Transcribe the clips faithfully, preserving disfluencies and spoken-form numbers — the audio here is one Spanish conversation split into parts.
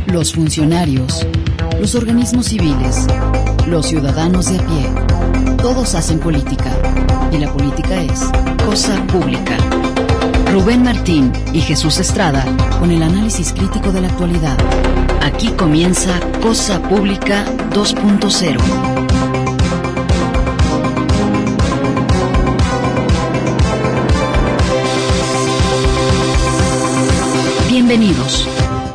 los funcionarios, los organismos civiles, los ciudadanos de a pie. Todos hacen política, y la política es cosa pública. Rubén Martín y Jesús Estrada con el análisis crítico de la actualidad. Aquí comienza Cosa Pública dos punto cero. Bienvenidos.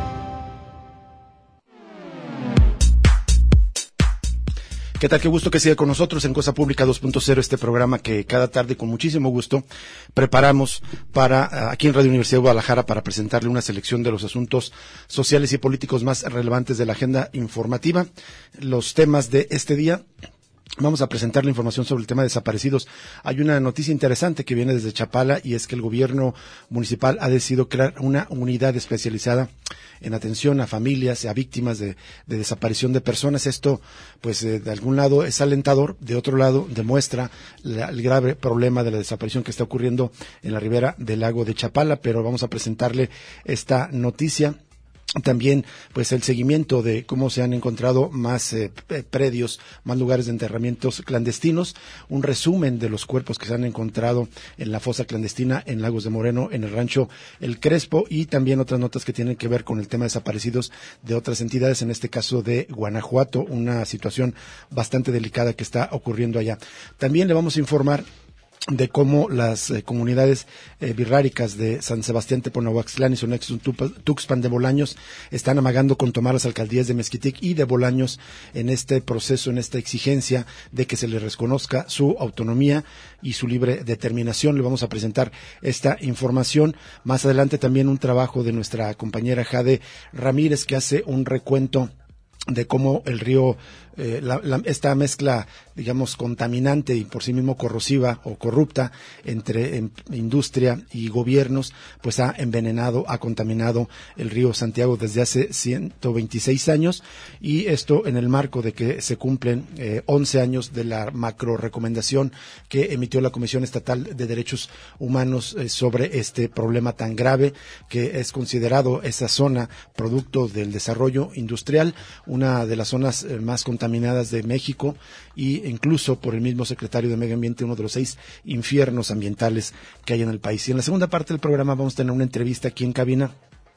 ¿Qué tal? Qué gusto que siga con nosotros en Cosa Pública dos punto cero, este programa que cada tarde con muchísimo gusto preparamos para aquí en Radio Universidad de Guadalajara para presentarle una selección de los asuntos sociales y políticos más relevantes de la agenda informativa. Los temas de este día. Vamos a presentar la información sobre el tema de desaparecidos. Hay una noticia interesante que viene desde Chapala y es que el gobierno municipal ha decidido crear una unidad especializada en atención a familias y a víctimas de, de desaparición de personas. Esto, pues, eh, de algún lado es alentador, de otro lado demuestra la, el grave problema de la desaparición que está ocurriendo en la ribera del lago de Chapala, pero vamos a presentarle esta noticia. También, pues, el seguimiento de cómo se han encontrado más eh, predios, más lugares de enterramientos clandestinos, un resumen de los cuerpos que se han encontrado en la fosa clandestina en Lagos de Moreno, en el rancho El Crespo, y también otras notas que tienen que ver con el tema de desaparecidos de otras entidades, en este caso de Guanajuato, una situación bastante delicada que está ocurriendo allá. También le vamos a informar de cómo las eh, comunidades eh, birráricas de San Sebastián Teponahuaxtlán y Sonexus Tuxpan de Bolaños están amagando con tomar las alcaldías de Mezquitic y de Bolaños en este proceso, en esta exigencia de que se les reconozca su autonomía y su libre determinación. Le vamos a presentar esta información. Más adelante también un trabajo de nuestra compañera Jade Ramírez, que hace un recuento de cómo el río, eh, la, la, esta mezcla, digamos, contaminante y por sí mismo corrosiva o corrupta entre en, industria y gobiernos, pues ha envenenado, ha contaminado el río Santiago desde hace ciento veintiséis años, y esto en el marco de que se cumplen eh, once años de la macro recomendación que emitió la Comisión Estatal de Derechos Humanos eh, sobre este problema tan grave que es considerado esa zona producto del desarrollo industrial, una de las zonas eh, más contaminadas de México, y incluso por el mismo secretario de Medio Ambiente, uno de los seis infiernos ambientales que hay en el país. Y en la segunda parte del programa vamos a tener una entrevista aquí en cabina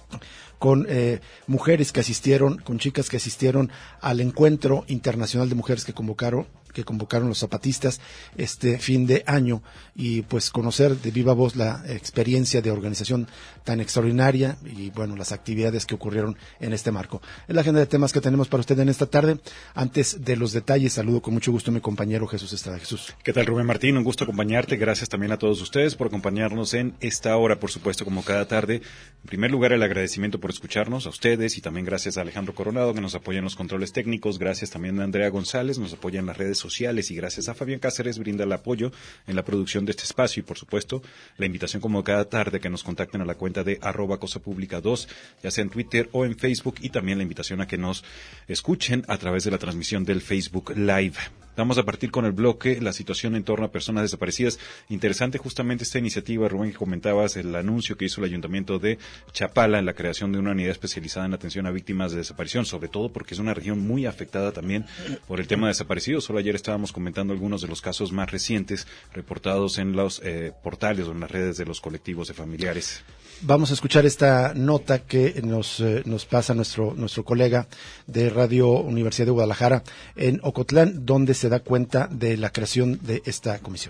con eh, mujeres que asistieron, con chicas que asistieron al encuentro internacional de mujeres que convocaron que convocaron los zapatistas este fin de año, y pues conocer de viva voz la experiencia de organización tan extraordinaria y bueno, las actividades que ocurrieron en este marco. Es la agenda de temas que tenemos para usted en esta tarde. Antes de los detalles, saludo con mucho gusto a mi compañero Jesús Estrada. Jesús. ¿Qué tal, Rubén Martín? Un gusto acompañarte. Gracias también a todos ustedes por acompañarnos en esta hora, por supuesto, como cada tarde. En primer lugar, el agradecimiento por escucharnos a ustedes, y también gracias a Alejandro Coronado, que nos apoya en los controles técnicos. Gracias también a Andrea González, nos apoya en las redes sociales, y gracias a Fabián Cáceres, brinda el apoyo en la producción de este espacio. Y por supuesto, la invitación como cada tarde que nos contacten a la cuenta de arroba cosa pública dos, ya sea en Twitter o en Facebook, y también la invitación a que nos escuchen a través de la transmisión del Facebook Live. Vamos a partir con el bloque, la situación en torno a personas desaparecidas. Interesante justamente esta iniciativa, Rubén, que comentabas, el anuncio que hizo el Ayuntamiento de Chapala en la creación de una unidad especializada en atención a víctimas de desaparición, sobre todo porque es una región muy afectada también por el tema de desaparecidos. Solo ayer estábamos comentando algunos de los casos más recientes reportados en los eh, portales o en las redes de los colectivos de familiares. Vamos a escuchar esta nota que nos eh, nos pasa nuestro nuestro colega de Radio Universidad de Guadalajara en Ocotlán, donde se da cuenta de la creación de esta comisión.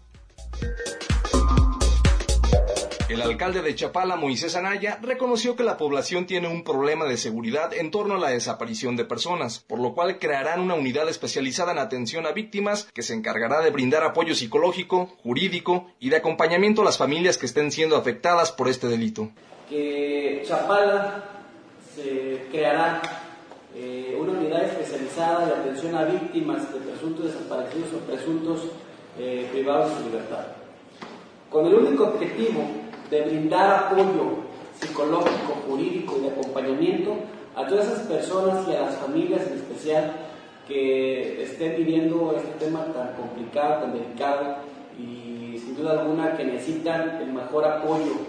El alcalde de Chapala, Moisés Anaya, reconoció que la población tiene un problema de seguridad en torno a la desaparición de personas, por lo cual crearán una unidad especializada en atención a víctimas que se encargará de brindar apoyo psicológico, jurídico y de acompañamiento a las familias que estén siendo afectadas por este delito. Que Chapala se creará eh, una unidad especializada de atención a víctimas de presuntos desaparecidos o presuntos eh, privados de libertad, con el único objetivo de brindar apoyo psicológico, jurídico y de acompañamiento a todas esas personas y a las familias en especial que estén viviendo este tema tan complicado, tan delicado, y sin duda alguna que necesitan el mejor apoyo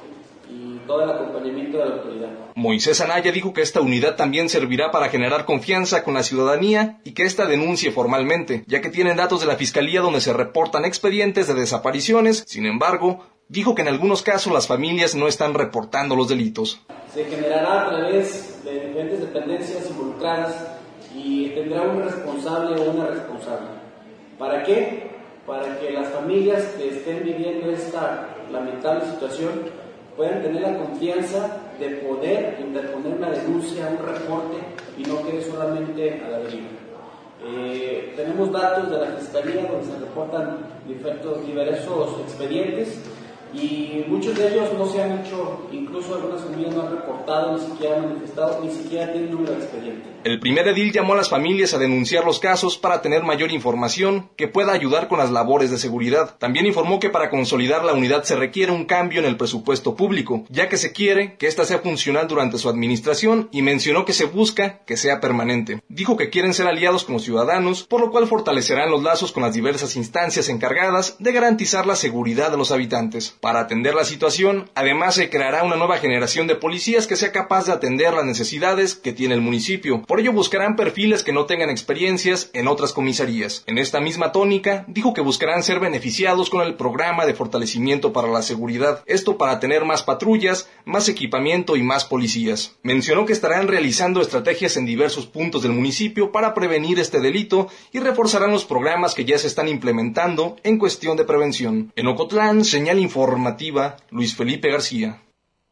y todo el acompañamiento de la autoridad. Moisés Anaya dijo que esta unidad también servirá para generar confianza con la ciudadanía y que ésta denuncie formalmente, ya que tienen datos de la Fiscalía donde se reportan expedientes de desapariciones. Sin embargo, dijo que en algunos casos las familias no están reportando los delitos. Se generará a través de diferentes dependencias involucradas y tendrá un responsable o una responsable. ¿Para qué? Para que las familias que estén viviendo esta lamentable situación puedan tener la confianza de poder interponer una denuncia, un reporte y no quede solamente a la deriva. Eh, tenemos datos de la Fiscalía donde se reportan diversos, diversos expedientes y muchos de ellos no se han hecho, incluso algunas familias no han reportado, ni siquiera han manifestado, ni siquiera tienen número de expediente. El primer edil llamó a las familias a denunciar los casos para tener mayor información que pueda ayudar con las labores de seguridad. También informó que para consolidar la unidad se requiere un cambio en el presupuesto público, ya que se quiere que ésta sea funcional durante su administración y mencionó que se busca que sea permanente. Dijo que quieren ser aliados con los ciudadanos, por lo cual fortalecerán los lazos con las diversas instancias encargadas de garantizar la seguridad de los habitantes. Para atender la situación, además se creará una nueva generación de policías que sea capaz de atender las necesidades que tiene el municipio. Por ello buscarán perfiles que no tengan experiencias en otras comisarías. En esta misma tónica, dijo que buscarán ser beneficiados con el programa de fortalecimiento para la seguridad. Esto para tener más patrullas, más equipamiento y más policías. Mencionó que estarán realizando estrategias en diversos puntos del municipio para prevenir este delito y reforzarán los programas que ya se están implementando en cuestión de prevención. En Ocotlán, señal informativa, Luis Felipe García.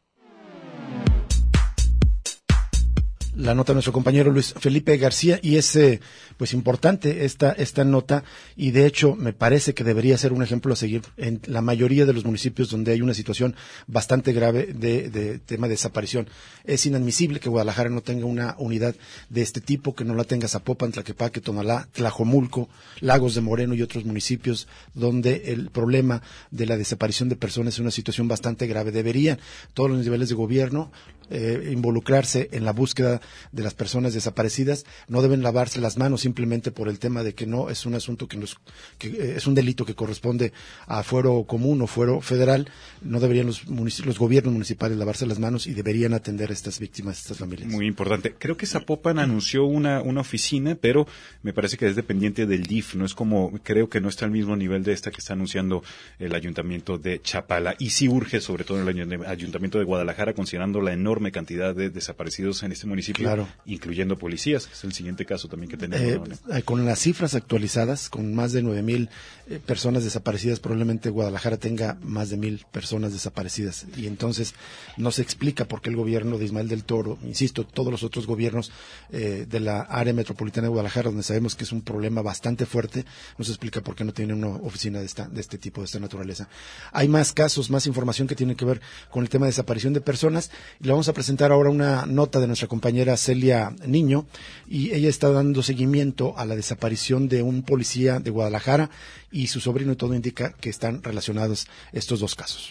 La nota de nuestro compañero Luis Felipe García, y es eh, pues importante esta esta nota, y de hecho me parece que debería ser un ejemplo a seguir en la mayoría de los municipios donde hay una situación bastante grave de, de tema de desaparición. Es inadmisible que Guadalajara no tenga una unidad de este tipo, que no la tenga Zapopan, Tlaquepaque, Tonalá, Tlajomulco, Lagos de Moreno y otros municipios donde el problema de la desaparición de personas es una situación bastante grave. Deberían todos los niveles de gobierno eh, involucrarse en la búsqueda de las personas desaparecidas. No deben lavarse las manos simplemente por el tema de que no es un asunto que, nos, que eh, es un delito que corresponde a fuero común o fuero federal. No deberían los, los gobiernos municipales lavarse las manos y deberían atender a estas víctimas, a estas familias. Muy importante. Creo que Zapopan anunció una, una oficina, pero me parece que es dependiente del D I F. No es como, creo que no está al mismo nivel de esta que está anunciando el ayuntamiento de Chapala. Y sí urge, sobre todo en el ayuntamiento de Guadalajara, considerando la enorme cantidad de desaparecidos en este municipio, claro, incluyendo policías, que es el siguiente caso también que tenemos. Eh, con las cifras actualizadas, con más de nueve mil eh, personas desaparecidas, probablemente Guadalajara tenga más de mil personas desaparecidas. Y entonces no se explica por qué el gobierno de Ismael del Toro, insisto, todos los otros gobiernos eh, de la área metropolitana de Guadalajara, donde sabemos que es un problema bastante fuerte, no se explica por qué no tienen una oficina de, esta, de este tipo, de esta naturaleza. Hay más casos, más información que tiene que ver con el tema de desaparición de personas, y le vamos a presentar ahora una nota de nuestra compañera Celia Niño, y ella está dando seguimiento a la desaparición de un policía de Guadalajara y su sobrino, y todo indica que están relacionados estos dos casos.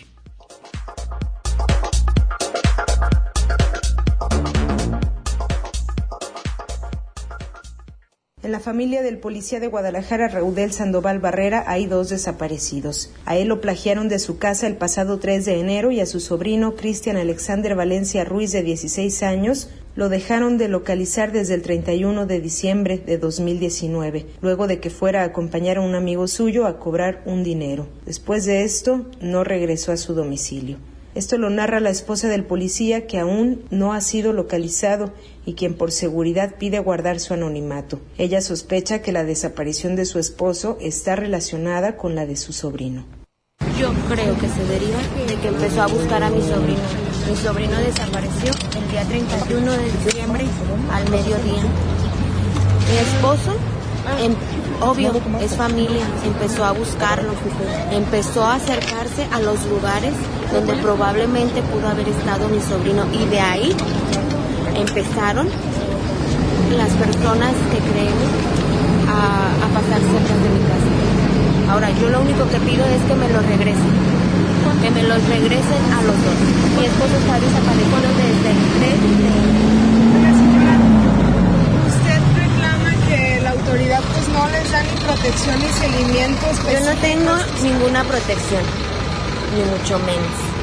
En la familia del policía de Guadalajara, Raudel Sandoval Barrera, hay dos desaparecidos. A él lo plagiaron de su casa el pasado tres de enero y a su sobrino, Cristian Alexander Valencia Ruiz, de dieciséis años, lo dejaron de localizar desde el treinta y uno de diciembre de dos mil diecinueve, luego de que fuera a acompañar a un amigo suyo a cobrar un dinero. Después de esto, no regresó a su domicilio. Esto lo narra la esposa del policía, que aún no ha sido localizado y quien por seguridad pide guardar su anonimato. Ella sospecha que la desaparición de su esposo está relacionada con la de su sobrino. Yo creo que se deriva de que empezó a buscar a mi sobrino. Mi sobrino desapareció el día treinta y uno de diciembre al mediodía. Mi esposo, em, obvio, es familia, empezó a buscarlo, empezó a acercarse a los lugares donde probablemente pudo haber estado mi sobrino, y de ahí empezaron las personas que creemos a, a pasar cerca de mi casa. Ahora, yo lo único que pido es que me lo regresen, que me los regresen a los dos. Mi esposo está desaparecido desde el tres de Oiga, señora, ¿usted reclama que la autoridad pues no les da ni protección ni seguimiento específico? Yo no tengo ninguna protección, ni mucho menos.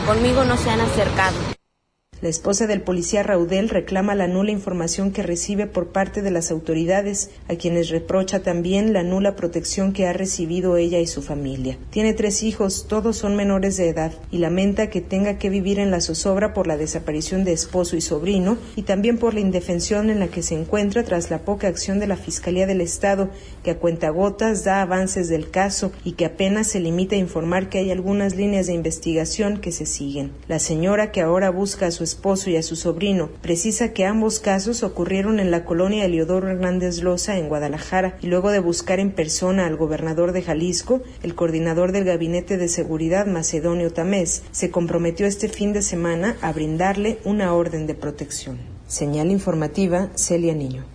conmigo no se han acercado. La esposa del policía Raudel reclama la nula información que recibe por parte de las autoridades, a quienes reprocha también la nula protección que ha recibido ella y su familia. Tiene tres hijos, todos son menores de edad, y lamenta que tenga que vivir en la zozobra por la desaparición de esposo y sobrino, y también por la indefensión en la que se encuentra tras la poca acción de la Fiscalía del Estado, que a cuentagotas da avances del caso y que apenas se limita a informar que hay algunas líneas de investigación que se siguen. La señora, que ahora busca a su esposo y a su sobrino, precisa que ambos casos ocurrieron en la colonia Eliodoro Hernández Loza, en Guadalajara, y luego de buscar en persona al gobernador de Jalisco, el coordinador del Gabinete de Seguridad, Macedonio Tamés, se comprometió este fin de semana a brindarle una orden de protección. Señal informativa, Celia Niño.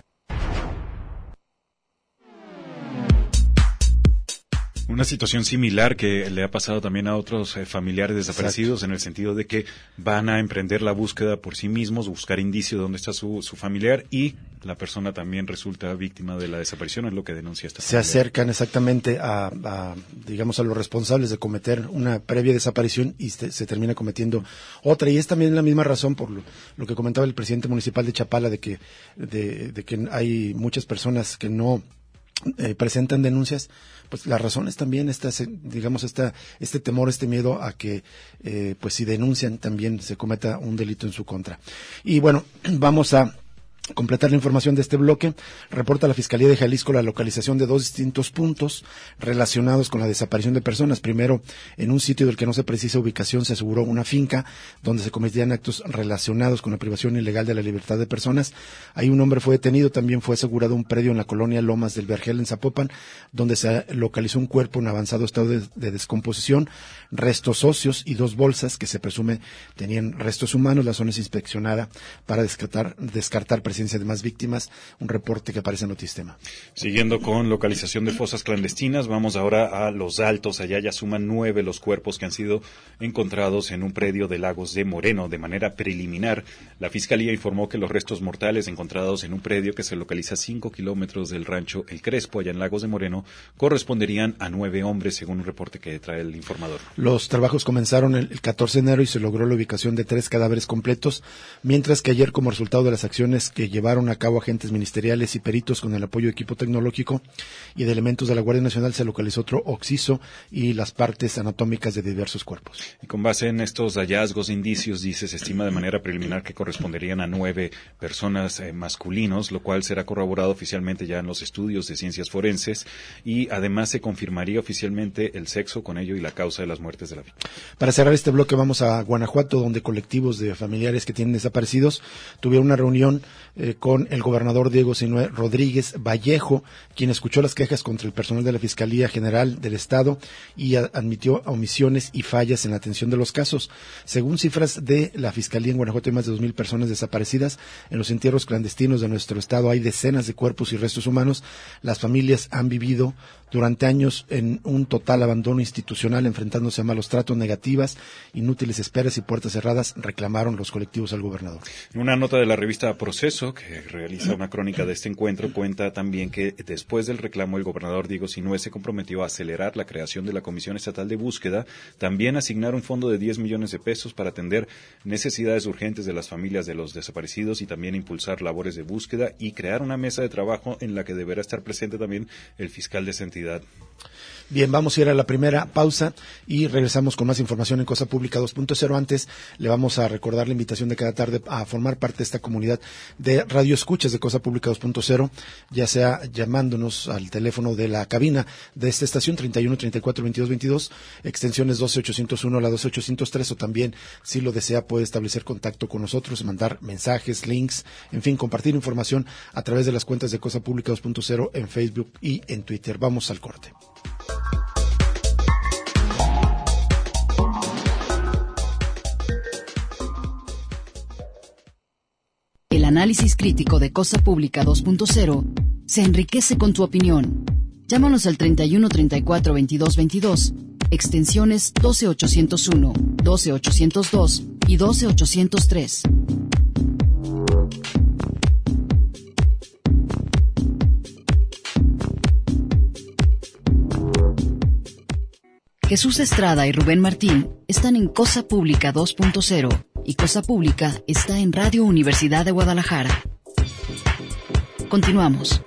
Una situación similar que le ha pasado también a otros eh, familiares desaparecidos. Exacto. En el sentido de que van a emprender la búsqueda por sí mismos, buscar indicios de dónde está su, su familiar, y la persona también resulta víctima de la desaparición, es lo que denuncia esta familia. Se acercan exactamente a, a, digamos, a los responsables de cometer una previa desaparición y se, se termina cometiendo otra. Y es también la misma razón por lo, lo que comentaba el presidente municipal de Chapala, de que, de, de que hay muchas personas que no Eh, presentan denuncias. Pues la razón es también esta, digamos, esta, este temor, este miedo a que, eh, pues si denuncian también se cometa un delito en su contra. Y bueno, vamos a completar la información de este bloque. Reporta la Fiscalía de Jalisco la localización de dos distintos puntos relacionados con la desaparición de personas. Primero, en un sitio del que no se precisa ubicación, se aseguró una finca donde se cometían actos relacionados con la privación ilegal de la libertad de personas. Ahí un hombre fue detenido. También fue asegurado un predio en la colonia Lomas del Vergel, en Zapopan, donde se localizó un cuerpo en avanzado estado de, de descomposición, restos óseos y dos bolsas que se presume tenían restos humanos. La zona es inspeccionada para descartar, descartar presencia de más víctimas, un reporte que aparece en Notistema. Siguiendo con localización de fosas clandestinas, vamos ahora a Los Altos. Allá ya suman nueve los cuerpos que han sido encontrados en un predio de Lagos de Moreno. De manera preliminar, la Fiscalía informó que los restos mortales encontrados en un predio que se localiza a cinco kilómetros del rancho El Crespo, allá en Lagos de Moreno, corresponderían a nueve hombres, según un reporte que trae el informador. Los trabajos comenzaron el, el catorce de enero y se logró la ubicación de tres cadáveres completos, mientras que ayer, como resultado de las acciones que llevaron a cabo agentes ministeriales y peritos con el apoyo de equipo tecnológico y de elementos de la Guardia Nacional, se localizó otro occiso y las partes anatómicas de diversos cuerpos. Y con base en estos hallazgos e indicios, dice, se estima de manera preliminar que corresponderían a nueve personas eh, masculinos, lo cual será corroborado oficialmente ya en los estudios de ciencias forenses, y además se confirmaría oficialmente el sexo con ello y la causa de las muertes de la víctima. Para cerrar este bloque vamos a Guanajuato, donde colectivos de familiares que tienen desaparecidos tuvieron una reunión Eh, con el gobernador Diego Sinue Rodríguez Vallejo, quien escuchó las quejas contra el personal de la Fiscalía General del Estado y a, admitió omisiones y fallas en la atención de los casos. Según cifras de la Fiscalía, en Guanajuato hay más de dos mil personas desaparecidas. En los entierros clandestinos de nuestro estado hay decenas de cuerpos y restos humanos. Las familias han vivido durante años en un total abandono institucional, enfrentándose a malos tratos, negativas, inútiles esperas y puertas cerradas, reclamaron los colectivos al gobernador. En una nota de la revista Proceso, que realiza una crónica de este encuentro, cuenta también que después del reclamo el gobernador Diego Sinue se comprometió a acelerar la creación de la Comisión Estatal de Búsqueda, también asignar un fondo de diez millones de pesos para atender necesidades urgentes de las familias de los desaparecidos y también impulsar labores de búsqueda y crear una mesa de trabajo en la que deberá estar presente también el fiscal de esa entidad. Bien, vamos a ir a la primera pausa y regresamos con más información en Cosa Pública dos punto cero. Antes, le vamos a recordar la invitación de cada tarde a formar parte de esta comunidad de radio escuchas de Cosa Pública dos punto cero, ya sea llamándonos al teléfono de la cabina de esta estación treinta y uno, treinta y cuatro, veintidós, veintidós, extensiones doce ochocientos uno a la doce ochocientos tres, o también, si lo desea, puede establecer contacto con nosotros, mandar mensajes, links, en fin, compartir información a través de las cuentas de Cosa Pública dos punto cero en Facebook y en Twitter. Vamos al corte. El análisis crítico de Cosa Pública dos punto cero se enriquece con tu opinión. Llámanos al treinta y uno, treinta y cuatro, veintidós, veintidós, extensiones doce ochocientos uno, doce ochocientos dos y doce ochocientos tres. Jesús Estrada y Rubén Martín están en Cosa Pública dos punto cero y Cosa Pública está en Radio Universidad de Guadalajara. Continuamos.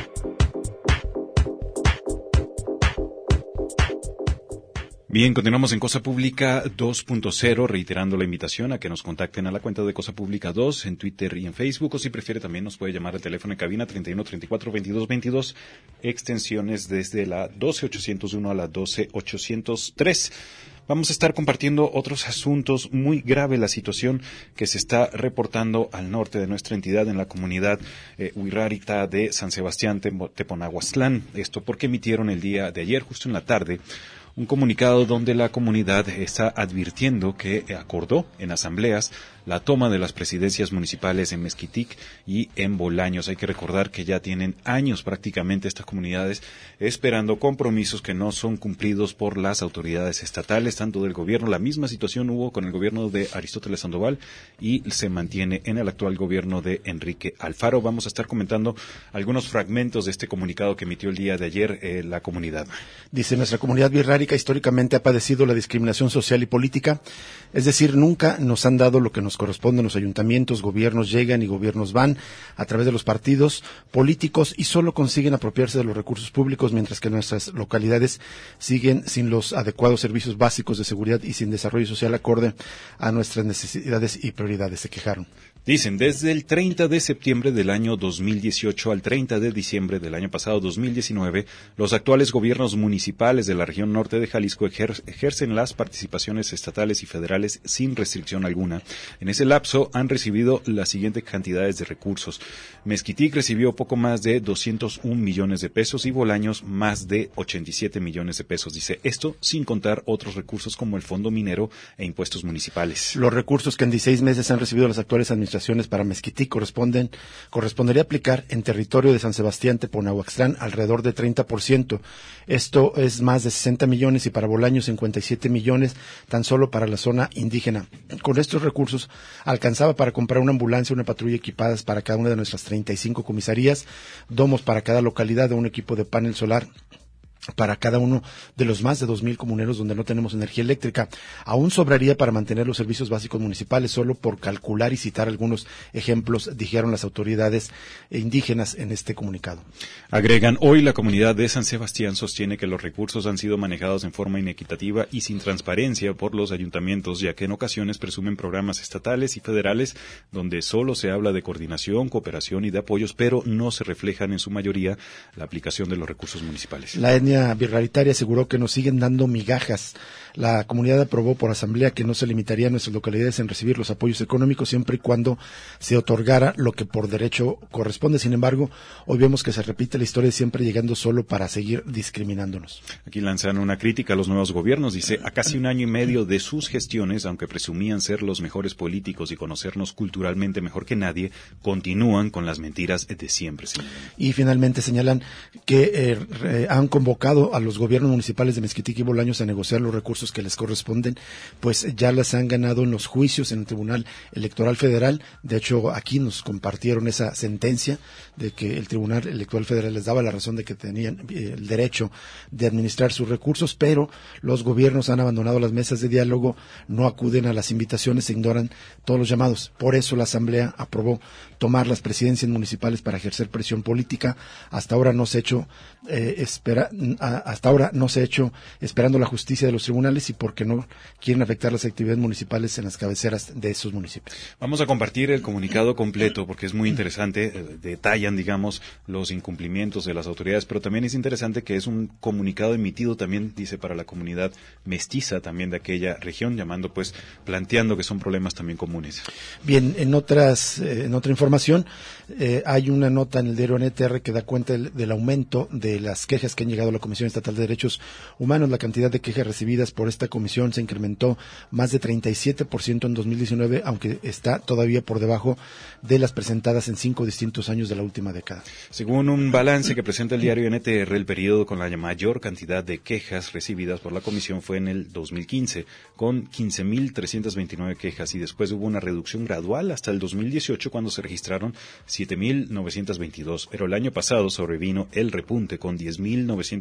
Bien, continuamos en Cosa Pública dos punto cero, reiterando la invitación a que nos contacten a la cuenta de Cosa Pública dos en Twitter y en Facebook, o si prefiere también nos puede llamar al teléfono en cabina treinta y uno, treinta y cuatro, veintidós, veintidós, extensiones desde la doce ochocientos uno a la doce ochocientos tres. Vamos a estar compartiendo otros asuntos. Muy grave la situación que se está reportando al norte de nuestra entidad, en la comunidad eh, Huirrárica de San Sebastián Teponahuastlán. Esto porque emitieron el día de ayer, justo en la tarde, un comunicado donde la comunidad está advirtiendo que acordó en asambleas la toma de las presidencias municipales en Mezquitic y en Bolaños. Hay que recordar que ya tienen años prácticamente estas comunidades esperando compromisos que no son cumplidos por las autoridades estatales, tanto del gobierno. La misma situación hubo con el gobierno de Aristóteles Sandoval y se mantiene en el actual gobierno de Enrique Alfaro. Vamos a estar comentando algunos fragmentos de este comunicado que emitió el día de ayer eh, la comunidad. Dice: nuestra comunidad birrárica históricamente ha padecido la discriminación social y política, es decir, nunca nos han dado lo que nos corresponde. Los ayuntamientos, gobiernos llegan y gobiernos van a través de los partidos políticos y solo consiguen apropiarse de los recursos públicos, mientras que nuestras localidades siguen sin los adecuados servicios básicos de seguridad y sin desarrollo social acorde a nuestras necesidades y prioridades, se quejaron. Dicen, desde el treinta de septiembre del año dos mil dieciocho al treinta de diciembre del año pasado, dos mil diecinueve, los actuales gobiernos municipales de la región norte de Jalisco ejer- ejercen las participaciones estatales y federales sin restricción alguna. En ese lapso han recibido las siguientes cantidades de recursos. Mezquitic recibió poco más de doscientos un millones de pesos y Bolaños más de ochenta y siete millones de pesos. Dice, esto sin contar otros recursos como el fondo minero e impuestos municipales. Los recursos que en dieciséis meses han recibido las actuales administraciones para Mezquitic corresponden, correspondería aplicar en territorio de San Sebastián Teponahuastlán alrededor de treinta por ciento. Esto es más de sesenta millones y para Bolaños cincuenta y siete millones tan solo para la zona indígena. Con estos recursos alcanzaba para comprar una ambulancia, una patrulla equipadas para cada una de nuestras treinta y cinco comisarías, domos para cada localidad, un equipo de panel solar para cada uno de los más de dos mil comuneros donde no tenemos energía eléctrica. Aún sobraría para mantener los servicios básicos municipales, solo por calcular y citar algunos ejemplos, dijeron las autoridades indígenas en este comunicado. Agregan, hoy la comunidad de San Sebastián sostiene que los recursos han sido manejados en forma inequitativa y sin transparencia por los ayuntamientos, ya que en ocasiones presumen programas estatales y federales donde solo se habla de coordinación, cooperación y de apoyos, pero no se reflejan en su mayoría la aplicación de los recursos municipales. La etnia birraritaria aseguró que nos siguen dando migajas. La comunidad aprobó por asamblea que no se limitaría a nuestras localidades en recibir los apoyos económicos siempre y cuando se otorgara lo que por derecho corresponde. Sin embargo, hoy vemos que se repite la historia de siempre llegando solo para seguir discriminándonos. Aquí lanzan una crítica a los nuevos gobiernos. Dice, a casi un año y medio de sus gestiones, aunque presumían ser los mejores políticos y conocernos culturalmente mejor que nadie, continúan con las mentiras de siempre. Señalan. Y finalmente señalan que eh, eh, han convocado a los gobiernos municipales de Mezquitic y Bolaños a negociar los recursos que les corresponden, pues ya las han ganado en los juicios en el Tribunal Electoral Federal. De hecho, aquí nos compartieron esa sentencia de que el Tribunal Electoral Federal les daba la razón de que tenían eh, el derecho de administrar sus recursos, pero los gobiernos han abandonado las mesas de diálogo, no acuden a las invitaciones, se ignoran todos los llamados. Por eso la Asamblea aprobó tomar las presidencias municipales para ejercer presión política. Hasta ahora no se ha hecho eh, espera, hasta ahora no se ha hecho esperando la justicia de los tribunales y porque no quieren afectar las actividades municipales en las cabeceras de esos municipios. Vamos a compartir el comunicado completo porque es muy interesante, eh, detallan, digamos, los incumplimientos de las autoridades, pero también es interesante que es un comunicado emitido también, dice, para la comunidad mestiza también de aquella región, llamando, pues, planteando que son problemas también comunes. Bien, en otras, eh, en otra información, eh, hay una nota en el diario N T R que da cuenta del, del aumento de las quejas que han llegado a la Comisión Estatal de Derechos Humanos. La cantidad de quejas recibidas por esta comisión se incrementó más de treinta y siete por ciento en dos mil diecinueve, aunque está todavía por debajo de las presentadas en cinco distintos años de la última década. Según un balance que presenta el diario N T R, el periodo con la mayor cantidad de quejas recibidas por la comisión fue en el dos mil quince, con quince mil trescientas veintinueve quejas, y después hubo una reducción gradual hasta el dos mil dieciocho, cuando se registraron siete mil novecientas veintidós, pero el año pasado sobrevino el repunte con diez mil novecientas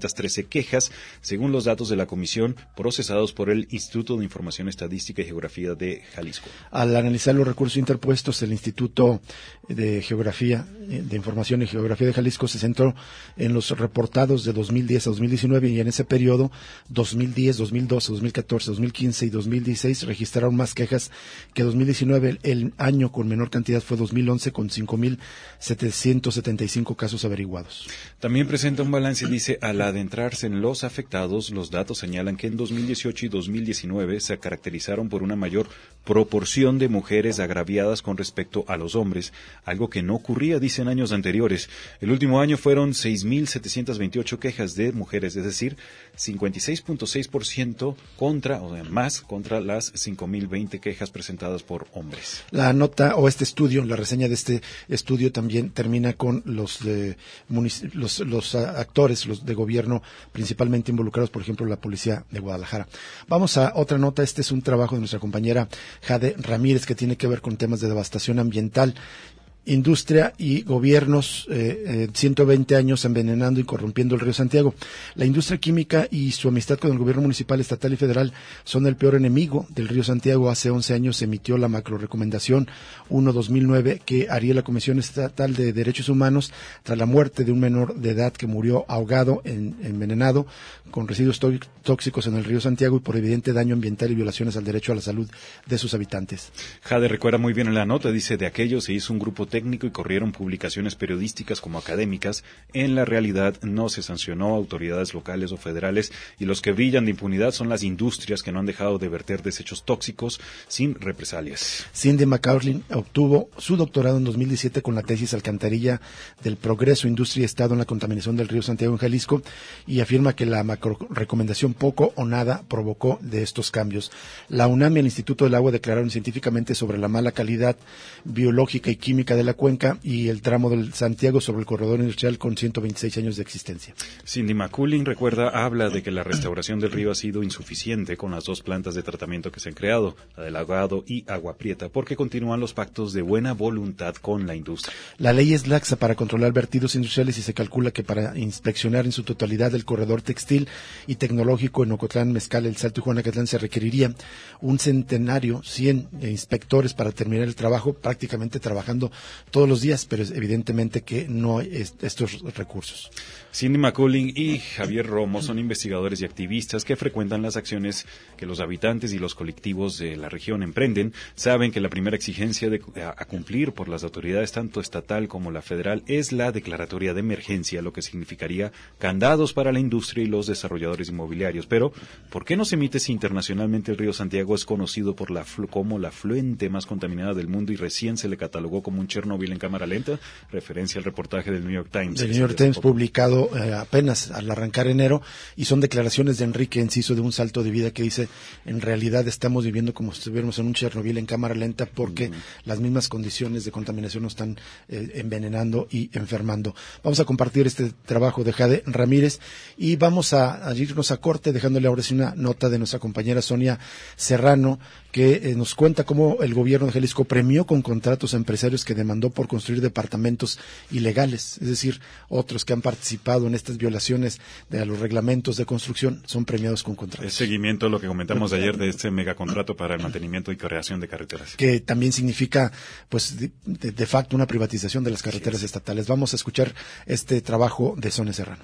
setecientas trece quejas, según los datos de la comisión procesados por el Instituto de Información Estadística y Geografía de Jalisco. Al analizar los recursos interpuestos, el Instituto de Geografía, de Información y Geografía de Jalisco se centró en los reportados de dos mil diez a dos mil diecinueve, y en ese periodo, dos mil diez, dos mil doce, dos mil catorce, dos mil quince y dos mil dieciséis, registraron más quejas que dos mil diecinueve. El año con menor cantidad fue dos mil once, con cinco mil setecientos setenta y cinco casos averiguados. También presenta un balance y dice, al adentrarse en los afectados, los datos señalan que en dos mil dieciocho y dos mil diecinueve se caracterizaron por una mayor proporción de mujeres agraviadas con respecto a los hombres, algo que no ocurría, dicen, años anteriores. El último año fueron seis mil setecientas veintiocho quejas de mujeres, es decir, cincuenta y seis punto seis por ciento contra, o sea, más contra las cinco mil veinte quejas presentadas por hombres. La nota o este estudio, la reseña de este estudio también termina con los de, los, los actores, los de gobierno principalmente involucrados, por ejemplo, la policía de Guadalajara. Vamos a otra nota. Este es un trabajo de nuestra compañera Jade Ramírez que tiene que ver con temas de devastación ambiental. Industria y gobiernos, eh, eh, ciento veinte años envenenando y corrompiendo el río Santiago. La industria química y su amistad con el gobierno municipal, estatal y federal son el peor enemigo del río Santiago. Hace once años se emitió la macro recomendación uno dos mil nueve que haría la Comisión Estatal de Derechos Humanos tras la muerte de un menor de edad que murió ahogado, en, envenenado con residuos tóxicos en el río Santiago y por evidente daño ambiental y violaciones al derecho a la salud de sus habitantes. Jade recuerda muy bien en la nota, dice, de aquello se hizo un grupo técnico y corrieron publicaciones periodísticas como académicas. En la realidad no se sancionó a autoridades locales o federales y los que brillan de impunidad son las industrias que no han dejado de verter desechos tóxicos sin represalias. Cindy McCauley obtuvo su doctorado en dos mil diecisiete con la tesis Alcantarilla del Progreso, Industria y Estado en la Contaminación del Río Santiago en Jalisco, y afirma que la macro recomendación poco o nada provocó de estos cambios. La UNAM y el Instituto del Agua declararon científicamente sobre la mala calidad biológica y química de la cuenca y el tramo del Santiago sobre el corredor industrial con ciento veintiséis años de existencia. Cindy McCauley recuerda, habla de que la restauración del río ha sido insuficiente con las dos plantas de tratamiento que se han creado, la del Ahogado y Agua Prieta, porque continúan los pactos de buena voluntad con la industria. La ley es laxa para controlar vertidos industriales y se calcula que para inspeccionar en su totalidad el corredor textil y tecnológico en Ocotlán, Mezcal, El Salto y Juanacatlán se requeriría un centenario, cien inspectores para terminar el trabajo, prácticamente trabajando todos los días, pero es evidentemente que no hay estos recursos. Cindy McCauley y Javier Romo son investigadores y activistas que frecuentan las acciones que los habitantes y los colectivos de la región emprenden. Saben que la primera exigencia de, a, a cumplir por las autoridades tanto estatal como la federal es la declaratoria de emergencia, lo que significaría candados para la industria y los desarrolladores inmobiliarios. Pero, ¿por qué no se emite si internacionalmente el río Santiago es conocido por la como la afluente más contaminada del mundo y recién se le catalogó como un Chernobyl en cámara lenta? Referencia al reportaje del New York Times. Del New York Times publicado eh, apenas al arrancar enero, y son declaraciones de Enrique Enciso de Un Salto de Vida que dice, en realidad estamos viviendo como si estuviéramos en un Chernobyl en cámara lenta porque uh-huh. las mismas condiciones de contaminación nos están eh, envenenando y enfermando. Vamos a compartir este trabajo de Jade Ramírez y vamos a, a irnos a corte dejándole ahora sí una nota de nuestra compañera Sonia Serrano que eh, nos cuenta cómo el gobierno de Jalisco premió con contratos a empresarios que demandó por construir departamentos ilegales, es decir, otros que han participado en estas violaciones de los reglamentos de construcción son premiados con contratos. Es seguimiento a lo que comentamos ayer de este megacontrato para el mantenimiento y creación de carreteras. Que también significa, pues, de, de, de facto una privatización de las carreteras sí. estatales. Vamos a escuchar este trabajo de Sonia Serrano.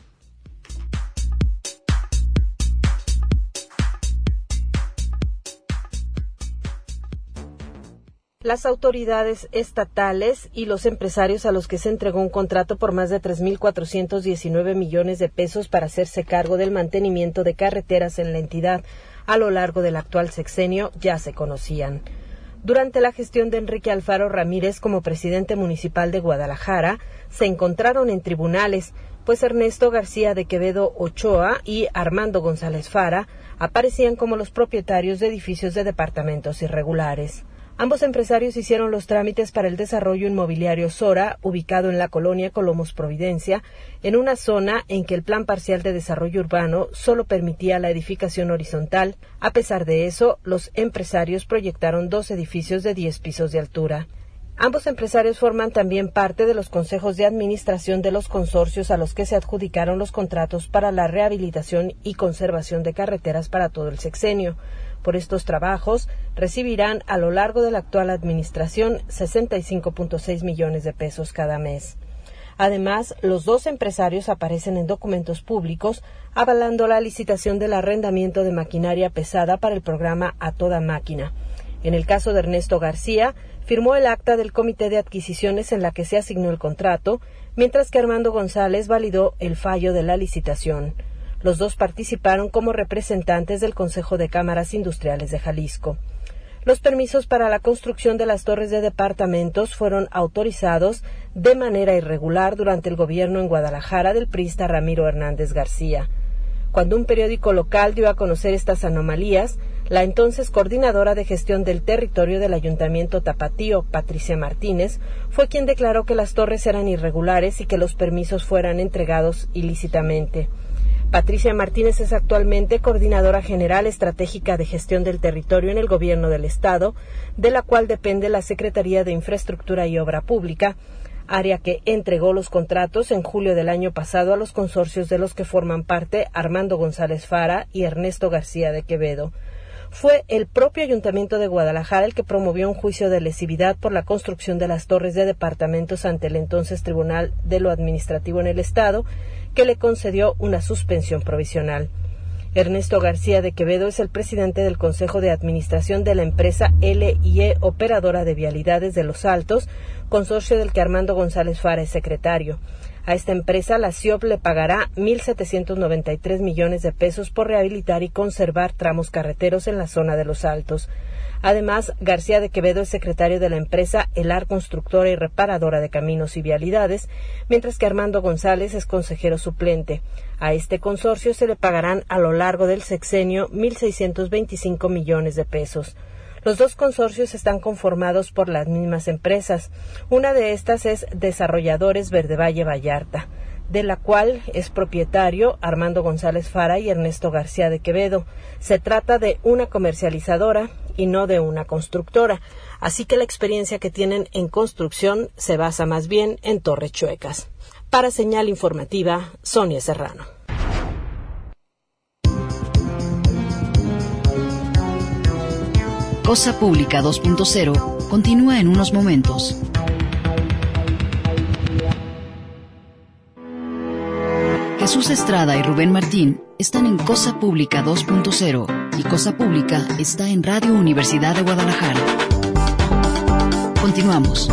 Las autoridades estatales y los empresarios a los que se entregó un contrato por más de tres mil cuatrocientos diecinueve millones de pesos para hacerse cargo del mantenimiento de carreteras en la entidad a lo largo del actual sexenio ya se conocían. Durante la gestión de Enrique Alfaro Ramírez como presidente municipal de Guadalajara, se encontraron en tribunales, pues Ernesto García de Quevedo Ochoa y Armando González Fara aparecían como los propietarios de edificios de departamentos irregulares. Ambos empresarios hicieron los trámites para el desarrollo inmobiliario Sora, ubicado en la colonia Colomos Providencia, en una zona en que el Plan Parcial de Desarrollo Urbano solo permitía la edificación horizontal. A pesar de eso, los empresarios proyectaron dos edificios de diez pisos de altura. Ambos empresarios forman también parte de los consejos de administración de los consorcios a los que se adjudicaron los contratos para la rehabilitación y conservación de carreteras para todo el sexenio. Por estos trabajos, recibirán a lo largo de la actual administración sesenta y cinco punto seis millones de pesos cada mes. Además, los dos empresarios aparecen en documentos públicos avalando la licitación del arrendamiento de maquinaria pesada para el programa A Toda Máquina. En el caso de Ernesto García, firmó el acta del Comité de Adquisiciones en la que se asignó el contrato, mientras que Armando González validó el fallo de la licitación. Los dos participaron como representantes del Consejo de Cámaras Industriales de Jalisco. Los permisos para la construcción de las torres de departamentos fueron autorizados de manera irregular durante el gobierno en Guadalajara del priista Ramiro Hernández García. Cuando un periódico local dio a conocer estas anomalías, la entonces coordinadora de gestión del territorio del Ayuntamiento Tapatío, Patricia Martínez, fue quien declaró que las torres eran irregulares y que los permisos fueran entregados ilícitamente. Patricia Martínez es actualmente coordinadora general estratégica de gestión del territorio en el Gobierno del Estado, de la cual depende la Secretaría de Infraestructura y Obra Pública, área que entregó los contratos en julio del año pasado a los consorcios de los que forman parte Armando González Fara y Ernesto García de Quevedo. Fue el propio Ayuntamiento de Guadalajara el que promovió un juicio de lesividad por la construcción de las torres de departamentos ante el entonces Tribunal de lo Administrativo en el Estado, que le concedió una suspensión provisional. Ernesto García de Quevedo es el presidente del Consejo de Administración de la empresa L y E Operadora de Vialidades de Los Altos, consorcio del que Armando González Fara es secretario. A esta empresa la C I O P le pagará mil setecientos noventa y tres millones de pesos por rehabilitar y conservar tramos carreteros en la zona de Los Altos. Además, García de Quevedo es secretario de la empresa Elar Constructora y Reparadora de Caminos y Vialidades, mientras que Armando González es consejero suplente. A este consorcio se le pagarán a lo largo del sexenio mil seiscientos veinticinco millones de pesos. Los dos consorcios están conformados por las mismas empresas. Una de estas es Desarrolladores Verde Valle Vallarta, de la cual es propietario Armando González Fara y Ernesto García de Quevedo. Se trata de una comercializadora y no de una constructora, así que la experiencia que tienen en construcción se basa más bien en torres chuecas. Para Señal Informativa, Sonia Serrano. Cosa Pública dos punto cero continúa en unos momentos. Jesús Estrada y Rubén Martín están en Cosa Pública dos punto cero y Cosa Pública está en Radio Universidad de Guadalajara. Continuamos.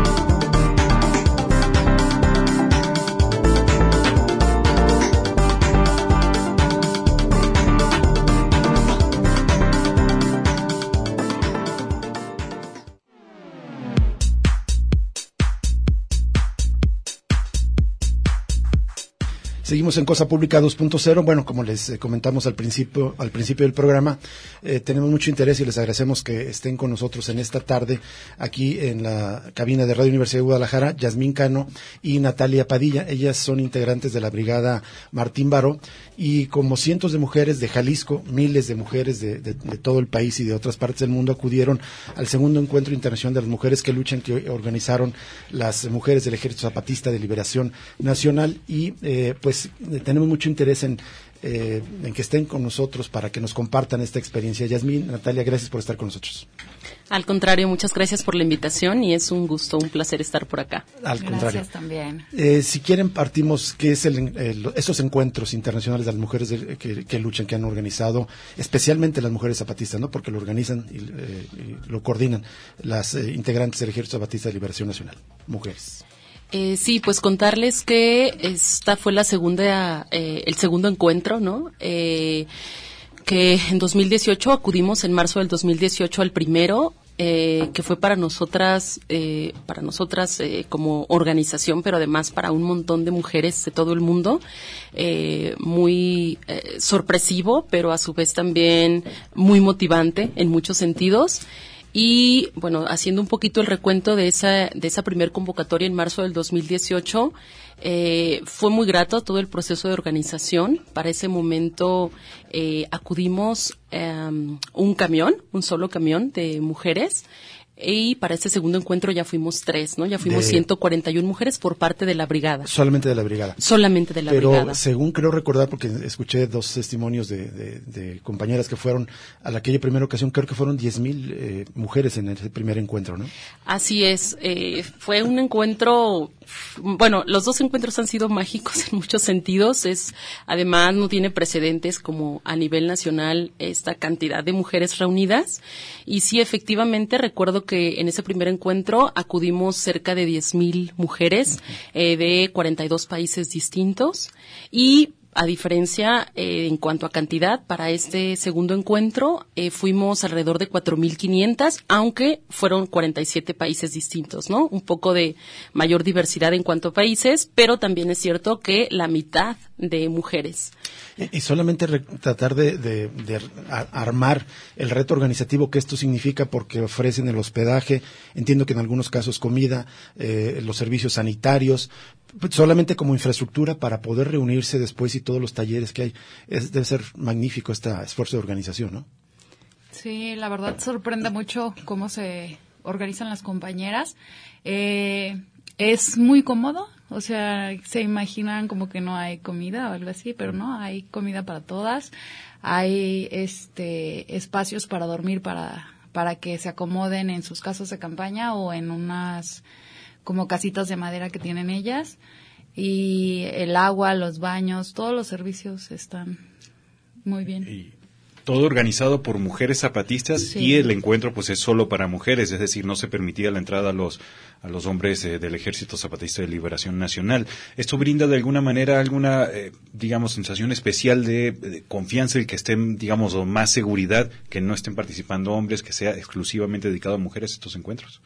Seguimos en Cosa Pública dos punto cero. Bueno, como les eh, comentamos al principio, al principio del programa, eh, tenemos mucho interés y les agradecemos que estén con nosotros en esta tarde aquí en la cabina de Radio Universidad de Guadalajara, Yasmín Cano y Natalia Padilla. Ellas son integrantes de la Brigada Martín Baró y como cientos de mujeres de Jalisco, miles de mujeres de, de, de todo el país y de otras partes del mundo acudieron al segundo encuentro internacional de las mujeres que luchan que organizaron las mujeres del Ejército Zapatista de Liberación Nacional y eh, pues tenemos mucho interés en, eh, en que estén con nosotros para que nos compartan esta experiencia. Yasmín, Natalia, gracias por estar con nosotros. Al contrario, muchas gracias por la invitación y es un gusto, un placer estar por acá. Al contrario. Gracias también. Eh, si quieren, partimos, ¿qué es el, el, esos encuentros internacionales de las mujeres de, que, que luchan, que han organizado, especialmente las mujeres zapatistas, ¿no? Porque lo organizan y, eh, y lo coordinan las eh, integrantes del Ejército Zapatista de Liberación Nacional, mujeres. Eh, sí, pues contarles que esta fue la segunda, eh, el segundo encuentro, ¿no? Eh, que en dos mil dieciocho acudimos en marzo del dos mil dieciocho al primero, eh, que fue para nosotras, eh, para nosotras eh, como organización, pero además para un montón de mujeres de todo el mundo, eh, muy eh, sorpresivo, pero a su vez también muy motivante en muchos sentidos. Y, bueno, haciendo un poquito el recuento de esa de esa primer convocatoria en marzo del dos mil dieciocho, eh, fue muy grato todo el proceso de organización. Para ese momento eh, acudimos eh, un camión, un solo camión de mujeres, y para este segundo encuentro ya fuimos tres, ¿no? Ya fuimos de... ciento cuarenta y una mujeres por parte de la brigada. Solamente de la brigada. Solamente de la Pero, brigada. Pero según creo recordar, porque escuché dos testimonios de, de, de compañeras que fueron a la aquella primera ocasión, creo que fueron diez mil eh, mujeres en ese primer encuentro, ¿no? Así es, eh, fue un encuentro, bueno, los dos encuentros han sido mágicos en muchos sentidos, es, además no tiene precedentes como a nivel nacional esta cantidad de mujeres reunidas, y sí, efectivamente, recuerdo que en ese primer encuentro acudimos cerca de diez mil mujeres eh, de cuarenta y dos países distintos, y a diferencia, eh, en cuanto a cantidad, para este segundo encuentro eh, fuimos alrededor de cuatro mil quinientas, aunque fueron cuarenta y siete países distintos, ¿no? Un poco de mayor diversidad en cuanto a países, pero también es cierto que la mitad de mujeres. Y, y solamente re- tratar de, de, de a- armar el reto organizativo que esto significa, porque ofrecen el hospedaje, entiendo que en algunos casos comida, eh, los servicios sanitarios, solamente como infraestructura para poder reunirse después y todos los talleres que hay. Es, debe ser magnífico este esfuerzo de organización, ¿no? Sí, la verdad sorprende mucho cómo se organizan las compañeras. Eh, es muy cómodo, o sea, se imaginan como que no hay comida o algo así, pero no, hay comida para todas. Hay este espacios para dormir para para que se acomoden en sus casas de campaña o en unas como casitas de madera que tienen ellas, y el agua, los baños, todos los servicios están muy bien. Y todo organizado por mujeres zapatistas, sí. Y el encuentro pues es solo para mujeres, es decir, no se permitía la entrada a los a los hombres eh, del Ejército Zapatista de Liberación Nacional. Esto brinda de alguna manera alguna, eh, digamos, sensación especial de, de confianza, el que estén, digamos, o más seguridad, que no estén participando hombres, que sea exclusivamente dedicado a mujeres estos encuentros.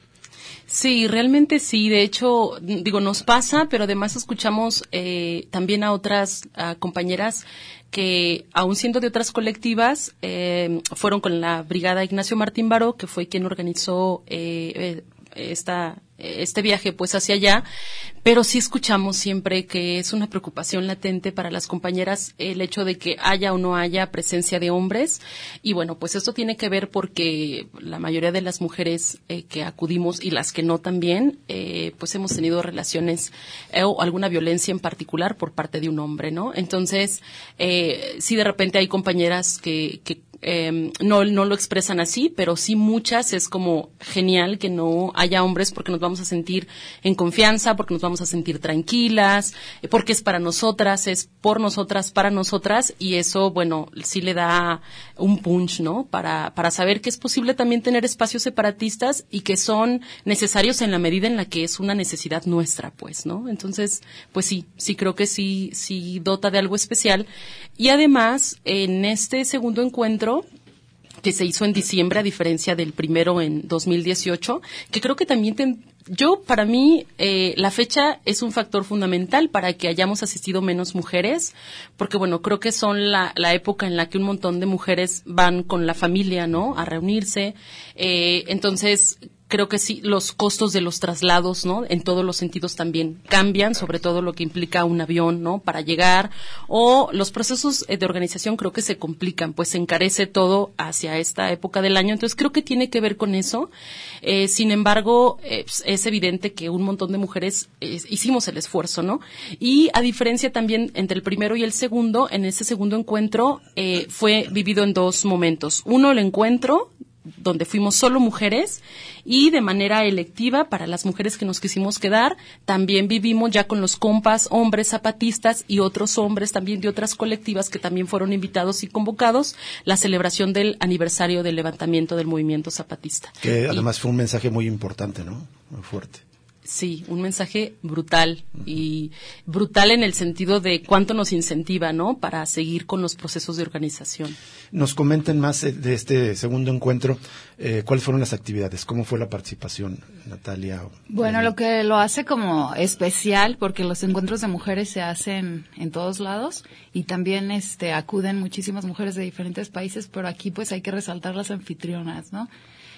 Sí, realmente sí. De hecho, digo, nos pasa, pero además escuchamos eh, también a otras a compañeras que, aun siendo de otras colectivas, eh, fueron con la Brigada Ignacio Martín Baró, que fue quien organizó eh, eh, esta este viaje pues hacia allá, pero sí escuchamos siempre que es una preocupación latente para las compañeras el hecho de que haya o no haya presencia de hombres, y bueno, pues esto tiene que ver porque la mayoría de las mujeres eh, que acudimos y las que no también, eh, pues hemos tenido relaciones eh, o alguna violencia en particular por parte de un hombre, ¿no? Entonces, eh, sí de repente hay compañeras que, que Eh, no, no lo expresan así, pero sí muchas es como genial que no haya hombres porque nos vamos a sentir en confianza, porque nos vamos a sentir tranquilas, porque es para nosotras, es por nosotras, para nosotras, y eso, bueno, sí le da un punch, ¿no? Para, para saber que es posible también tener espacios separatistas y que son necesarios en la medida en la que es una necesidad nuestra, pues, ¿no? Entonces, pues sí, sí creo que sí, sí dota de algo especial. Y además, en este segundo encuentro, que se hizo en diciembre, a diferencia del primero en dos mil dieciocho, que creo que también, ten, yo, para mí, eh, la fecha es un factor fundamental para que hayamos asistido menos mujeres, porque bueno, creo que son la, la época en la que un montón de mujeres van con la familia, ¿no?, a reunirse, eh, entonces, creo que sí, los costos de los traslados, ¿no?, en todos los sentidos también cambian, sobre todo lo que implica un avión, ¿no?, para llegar, o los procesos de organización creo que se complican, pues se encarece todo hacia esta época del año, entonces creo que tiene que ver con eso. Eh, sin embargo, eh, es evidente que un montón de mujeres eh, hicimos el esfuerzo, ¿no? Y a diferencia también entre el primero y el segundo, en ese segundo encuentro eh, fue vivido en dos momentos. Uno, el encuentro donde fuimos solo mujeres, y de manera electiva para las mujeres que nos quisimos quedar, también vivimos ya con los compas, hombres zapatistas y otros hombres también de otras colectivas que también fueron invitados y convocados, la celebración del aniversario del levantamiento del movimiento zapatista. Que además y, fue un mensaje muy importante, ¿no? Muy fuerte. Sí, un mensaje brutal, y brutal en el sentido de cuánto nos incentiva, ¿no?, para seguir con los procesos de organización. Nos comenten más de este segundo encuentro, eh, ¿cuáles fueron las actividades? ¿Cómo fue la participación, Natalia? Bueno, lo que lo hace como especial, porque los encuentros de mujeres se hacen en todos lados y también este acuden muchísimas mujeres de diferentes países, pero aquí pues hay que resaltar las anfitrionas, ¿no?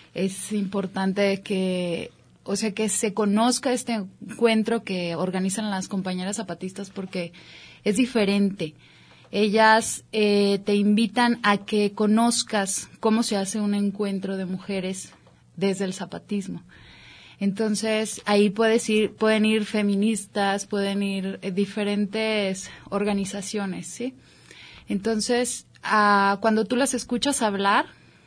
Es importante que O sea, que se conozca este encuentro que organizan las compañeras zapatistas, porque es diferente. Ellas eh, te invitan a que conozcas cómo se hace un encuentro de mujeres desde el zapatismo. Entonces, ahí puedes ir, pueden ir feministas, pueden ir eh, diferentes organizaciones, ¿sí? Entonces, ah, cuando tú las escuchas hablar,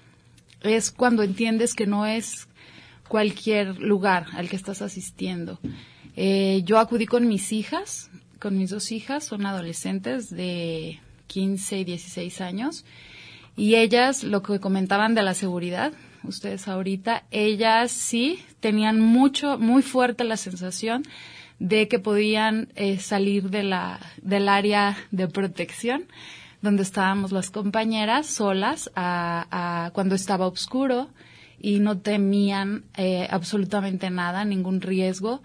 es cuando entiendes que no es cualquier lugar al que estás asistiendo. Eh, yo acudí con mis hijas, con mis dos hijas, son adolescentes de quince y dieciséis años, y ellas, lo que comentaban de la seguridad, ustedes ahorita, ellas sí tenían mucho, muy fuerte la sensación de que podían eh, salir de la, del área de protección, donde estábamos las compañeras solas a, a cuando estaba oscuro, y no temían eh, absolutamente nada, ningún riesgo,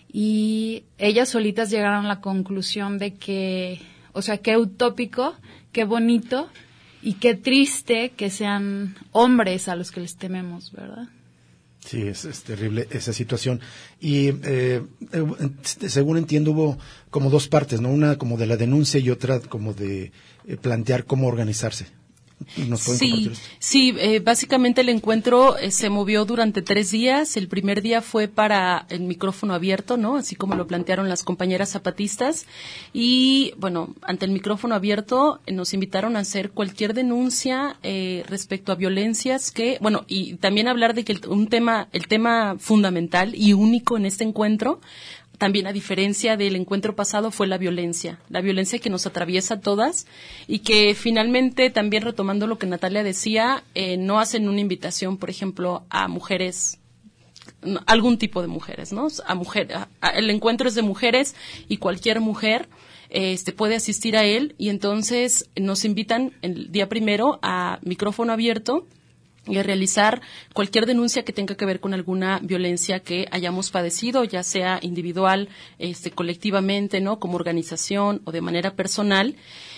y ellas solitas llegaron a la conclusión de que, o sea, qué utópico, qué bonito y qué triste que sean hombres a los que les tememos, ¿verdad? Sí, es, es terrible esa situación. Y eh, eh, según entiendo, hubo como dos partes, ¿no? Una como de la denuncia y otra como de eh, plantear cómo organizarse. ¿Nos pueden sí, compartir esto? sí, eh, básicamente el encuentro eh, se movió durante tres días. El primer día fue para el micrófono abierto, ¿no? Así como lo plantearon las compañeras zapatistas. Y, bueno, ante el micrófono abierto eh, nos invitaron a hacer cualquier denuncia eh, respecto a violencias que, bueno, y también hablar de que el, un tema, el tema fundamental y único en este encuentro, también a diferencia del encuentro pasado, fue la violencia, la violencia que nos atraviesa a todas y que finalmente, también retomando lo que Natalia decía, eh, no hacen una invitación, por ejemplo, a mujeres, algún tipo de mujeres, ¿no? A mujer, a, a, el encuentro es de mujeres y cualquier mujer este, puede asistir a él, y entonces nos invitan el día primero a micrófono abierto y a realizar cualquier denuncia que tenga que ver con alguna violencia que hayamos padecido, ya sea individual, este, colectivamente, ¿no? Como organización o de manera personal.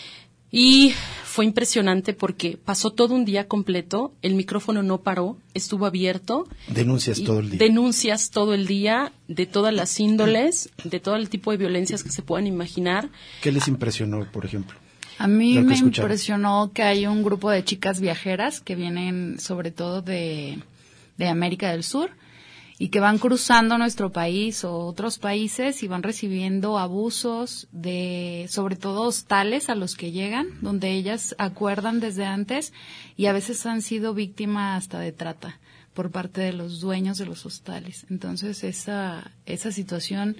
Y fue impresionante porque pasó todo un día completo, el micrófono no paró, estuvo abierto. Denuncias todo el día. Denuncias todo el día, de todas las índoles, de todo el tipo de violencias que se puedan imaginar. ¿Qué les impresionó, por ejemplo? A mí me impresionó que hay un grupo de chicas viajeras que vienen sobre todo de, de América del Sur y que van cruzando nuestro país o otros países y van recibiendo abusos de, sobre todo hostales a los que llegan, donde ellas acuerdan desde antes y a veces han sido víctimas hasta de trata por parte de los dueños de los hostales. Entonces esa, esa situación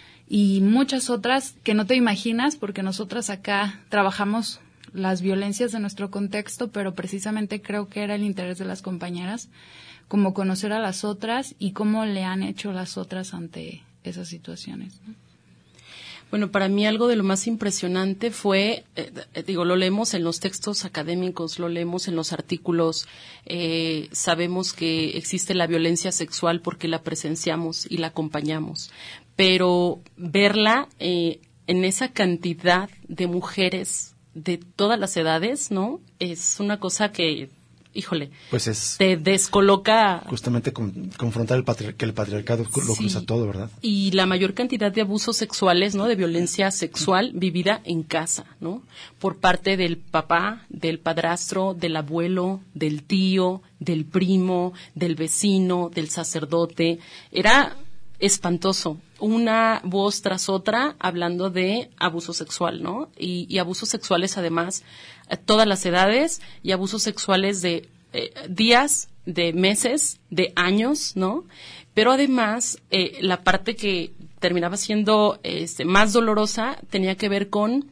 y muchas otras que no te imaginas, porque nosotras acá trabajamos las violencias de nuestro contexto, pero precisamente creo que era el interés de las compañeras, como conocer a las otras y cómo le han hecho las otras ante esas situaciones, ¿no? Bueno, para mí algo de lo más impresionante fue, eh, digo, lo leemos en los textos académicos, lo leemos en los artículos, eh, sabemos que existe la violencia sexual porque la presenciamos y la acompañamos, pero verla eh, en esa cantidad de mujeres de todas las edades, ¿no? Es una cosa que, híjole, pues es te descoloca. Justamente con, confrontar el patriar- que el patriarcado lo Sí. cruza todo, ¿verdad? Y la mayor cantidad de abusos sexuales, ¿no? De violencia sexual vivida en casa, ¿no? Por parte del papá, del padrastro, del abuelo, del tío, del primo, del vecino, del sacerdote. Era espantoso. Una voz tras otra hablando de abuso sexual, ¿no? Y, y abusos sexuales además a todas las edades y abusos sexuales de eh, días, de meses, de años, ¿no? Pero además eh, la parte que terminaba siendo este, más dolorosa tenía que ver con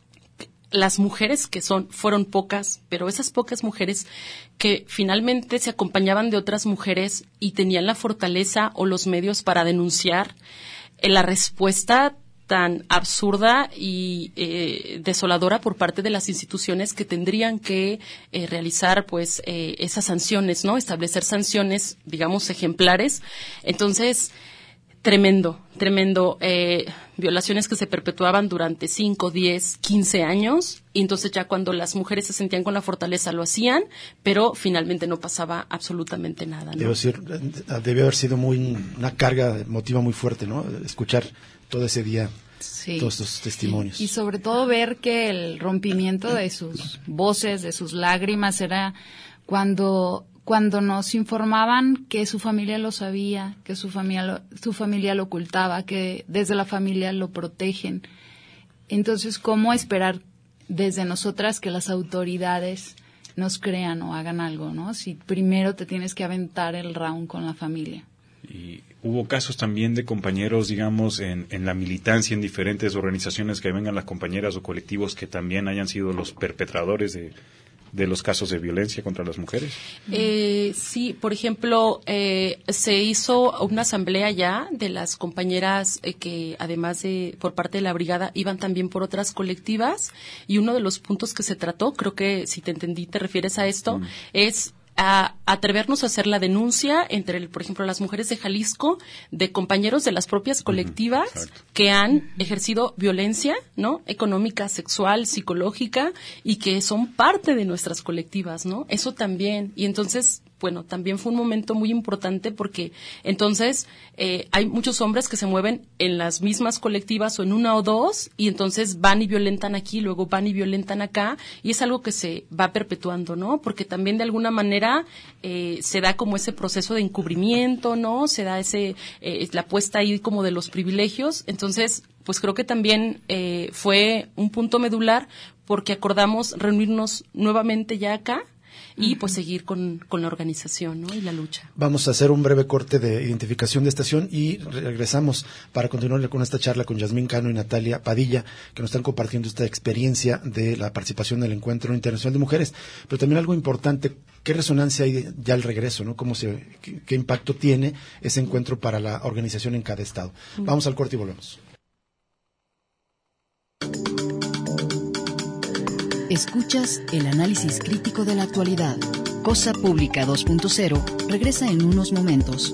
las mujeres que son fueron pocas, pero esas pocas mujeres que finalmente se acompañaban de otras mujeres y tenían la fortaleza o los medios para denunciar eh, la respuesta tan absurda y eh, desoladora por parte de las instituciones que tendrían que eh, realizar pues eh, esas sanciones, ¿no? Establecer sanciones, digamos, ejemplares. Entonces, tremendo, tremendo. Eh, violaciones que se perpetuaban durante cinco, diez, quince años, y entonces ya cuando las mujeres se sentían con la fortaleza lo hacían, pero finalmente no pasaba absolutamente nada, ¿no? Debe ser, debe haber sido muy una carga emotiva muy fuerte, ¿no? Escuchar todo ese día sí. todos estos testimonios. Y, y sobre todo ver que el rompimiento de sus voces, de sus lágrimas, era cuando cuando nos informaban que su familia lo sabía, que su familia lo, su familia lo ocultaba, que desde la familia lo protegen. Entonces, ¿cómo esperar desde nosotras que las autoridades nos crean o hagan algo, ¿no? Si primero te tienes que aventar el round con la familia. Y hubo casos también de compañeros, digamos, en, en la militancia, en diferentes organizaciones, que vengan las compañeras o colectivos que también hayan sido los perpetradores de, de los casos de violencia contra las mujeres. Eh, sí, por ejemplo, eh, se hizo una asamblea ya de las compañeras eh, que, además de por parte de la brigada, iban también por otras colectivas, y uno de los puntos que se trató, creo que si te entendí te refieres a esto, mm. es a atrevernos a hacer la denuncia entre, el, por ejemplo, las mujeres de Jalisco, de compañeros de las propias colectivas uh-huh. que han ejercido violencia, ¿no? Económica, sexual, psicológica, y que son parte de nuestras colectivas, ¿no? Eso también. Y entonces, bueno, también fue un momento muy importante porque entonces eh, hay muchos hombres que se mueven en las mismas colectivas o en una o dos, y entonces van y violentan aquí, luego van y violentan acá, y es algo que se va perpetuando, ¿no? Porque también de alguna manera eh, se da como ese proceso de encubrimiento, ¿no? Se da ese eh, la puesta ahí como de los privilegios. Entonces, pues creo que también eh, fue un punto medular porque acordamos reunirnos nuevamente ya acá y pues seguir con, con la organización, ¿no? Y la lucha. Vamos a hacer un breve corte de identificación de estación y regresamos para continuar con esta charla con Yasmín Cano y Natalia Padilla, que nos están compartiendo esta experiencia de la participación en el Encuentro Internacional de Mujeres. Pero también algo importante, ¿qué resonancia hay ya al regreso, ¿no? ¿Cómo se, qué, qué impacto tiene ese encuentro para la organización en cada estado? Mm. Vamos al corte y volvemos. Escuchas el análisis crítico de la actualidad. Cosa Pública dos punto cero regresa en unos momentos.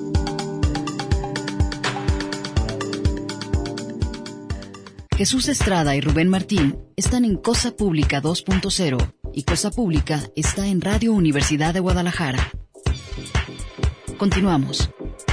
Jesús Estrada y Rubén Martín están en Cosa Pública dos punto cero y Cosa Pública está en Radio Universidad de Guadalajara. Continuamos.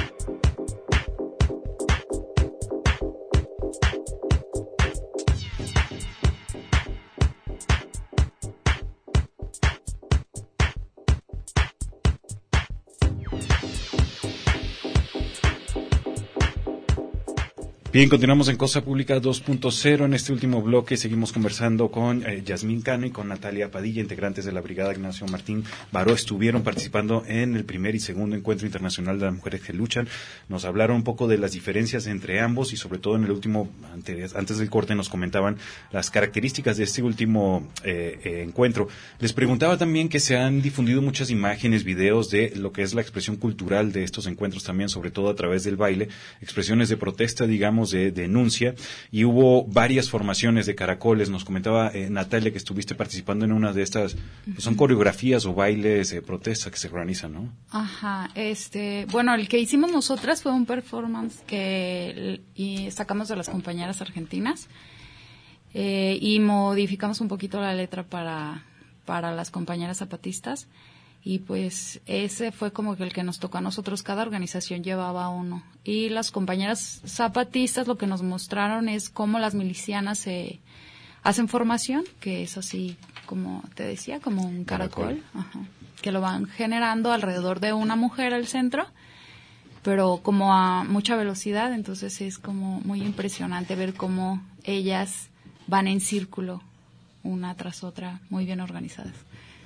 Bien, continuamos en Cosa Pública dos punto cero. En este último bloque seguimos conversando con eh, Yasmín Cano y con Natalia Padilla, integrantes de la Brigada Ignacio Martín Baró. Estuvieron participando en el primer y segundo Encuentro Internacional de las Mujeres que Luchan. Nos hablaron un poco de las diferencias entre ambos y sobre todo en el último, antes, antes del corte, nos comentaban las características de este último eh, eh, encuentro. Les preguntaba también que se han difundido muchas imágenes, videos de lo que es la expresión cultural de estos encuentros también, sobre todo a través del baile, expresiones de protesta, digamos, de denuncia, y hubo varias formaciones de caracoles. Nos comentaba eh, Natalia que estuviste participando en una de estas, pues son coreografías o bailes de protesta que se organizan, ¿no? Ajá, este, bueno, el que hicimos nosotras fue un performance que y sacamos de las compañeras argentinas eh, y modificamos un poquito la letra para, para las compañeras zapatistas. Y pues ese fue como que el que nos tocó a nosotros. Cada organización llevaba uno. Y las compañeras zapatistas lo que nos mostraron es cómo las milicianas se hacen formación, que es así como te decía, como un caracol, caracol. Ajá, que lo van generando alrededor de una mujer al centro, pero como a mucha velocidad. Entonces es como muy impresionante ver cómo ellas van en círculo, una tras otra, muy bien organizadas.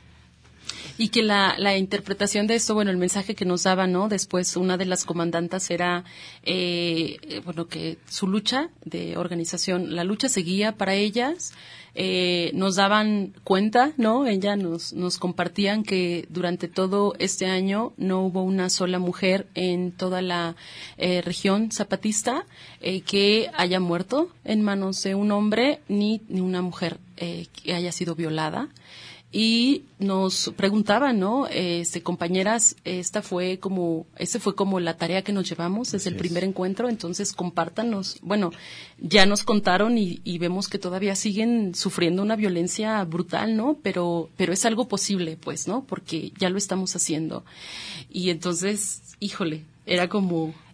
Y que la, la interpretación de esto, bueno, el mensaje que nos daba, ¿no? Después una de las comandantas era, eh, bueno, que su lucha de organización, la lucha seguía para ellas. Eh, nos daban cuenta, ¿no? Ella nos, nos compartían que durante todo este año no hubo una sola mujer en toda la eh, región zapatista eh, que haya muerto en manos de un hombre, ni, ni una mujer eh, que haya sido violada. Y nos preguntaban, ¿no? Este, compañeras, esta fue como, ese fue como la tarea que nos llevamos desde Así el primer es. encuentro, entonces compártanos. Bueno, ya nos contaron y, y vemos que todavía siguen sufriendo una violencia brutal, ¿no? Pero, pero es algo posible, pues, ¿no? Porque ya lo estamos haciendo. Y entonces, híjole, era como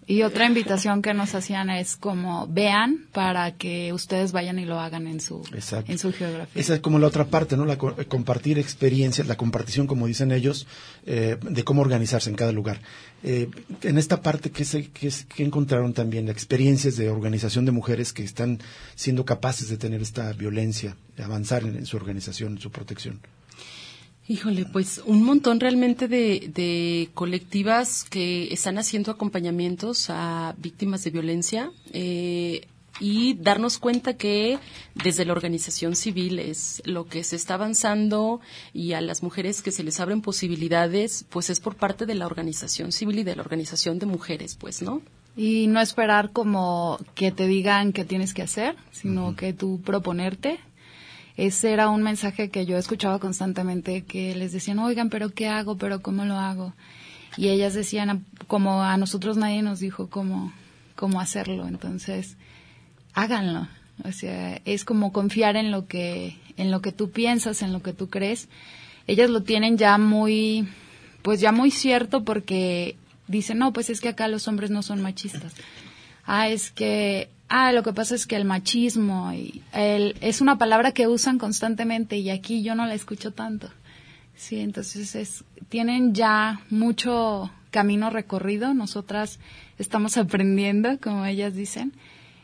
Y otra invitación que nos hacían es como vean para que ustedes vayan y lo hagan en su Exacto. en su geografía. Esa es como la otra parte, ¿no? La co- compartir experiencias, la compartición, como dicen ellos, eh, de cómo organizarse en cada lugar. Eh, en esta parte, ¿qué, se, qué, qué encontraron también? Experiencias de organización de mujeres que están siendo capaces de tener esta violencia, de avanzar en, en su organización, en su protección. Híjole, pues un montón realmente de, de colectivas que están haciendo acompañamientos a víctimas de violencia eh, y darnos cuenta que desde la organización civil es lo que se está avanzando y a las mujeres que se les abren posibilidades, pues es por parte de la organización civil y de la organización de mujeres, pues, ¿no? Y no esperar como que te digan qué tienes que hacer, sino uh-huh. que tú proponerte. Ese era un mensaje que yo escuchaba constantemente, que les decían, oigan, ¿pero qué hago? ¿Pero cómo lo hago? Y ellas decían, como a nosotros nadie nos dijo cómo, cómo hacerlo, entonces háganlo. O sea, es como confiar en lo que, en lo que tú piensas, en lo que tú crees. Ellas lo tienen ya muy, pues ya muy cierto porque dicen, no, pues es que acá los hombres no son machistas. Ah, es que... Ah, lo que pasa es que el machismo y el, es una palabra que usan constantemente y aquí yo no la escucho tanto. Sí, entonces es, tienen ya mucho camino recorrido. Nosotras estamos aprendiendo, como ellas dicen,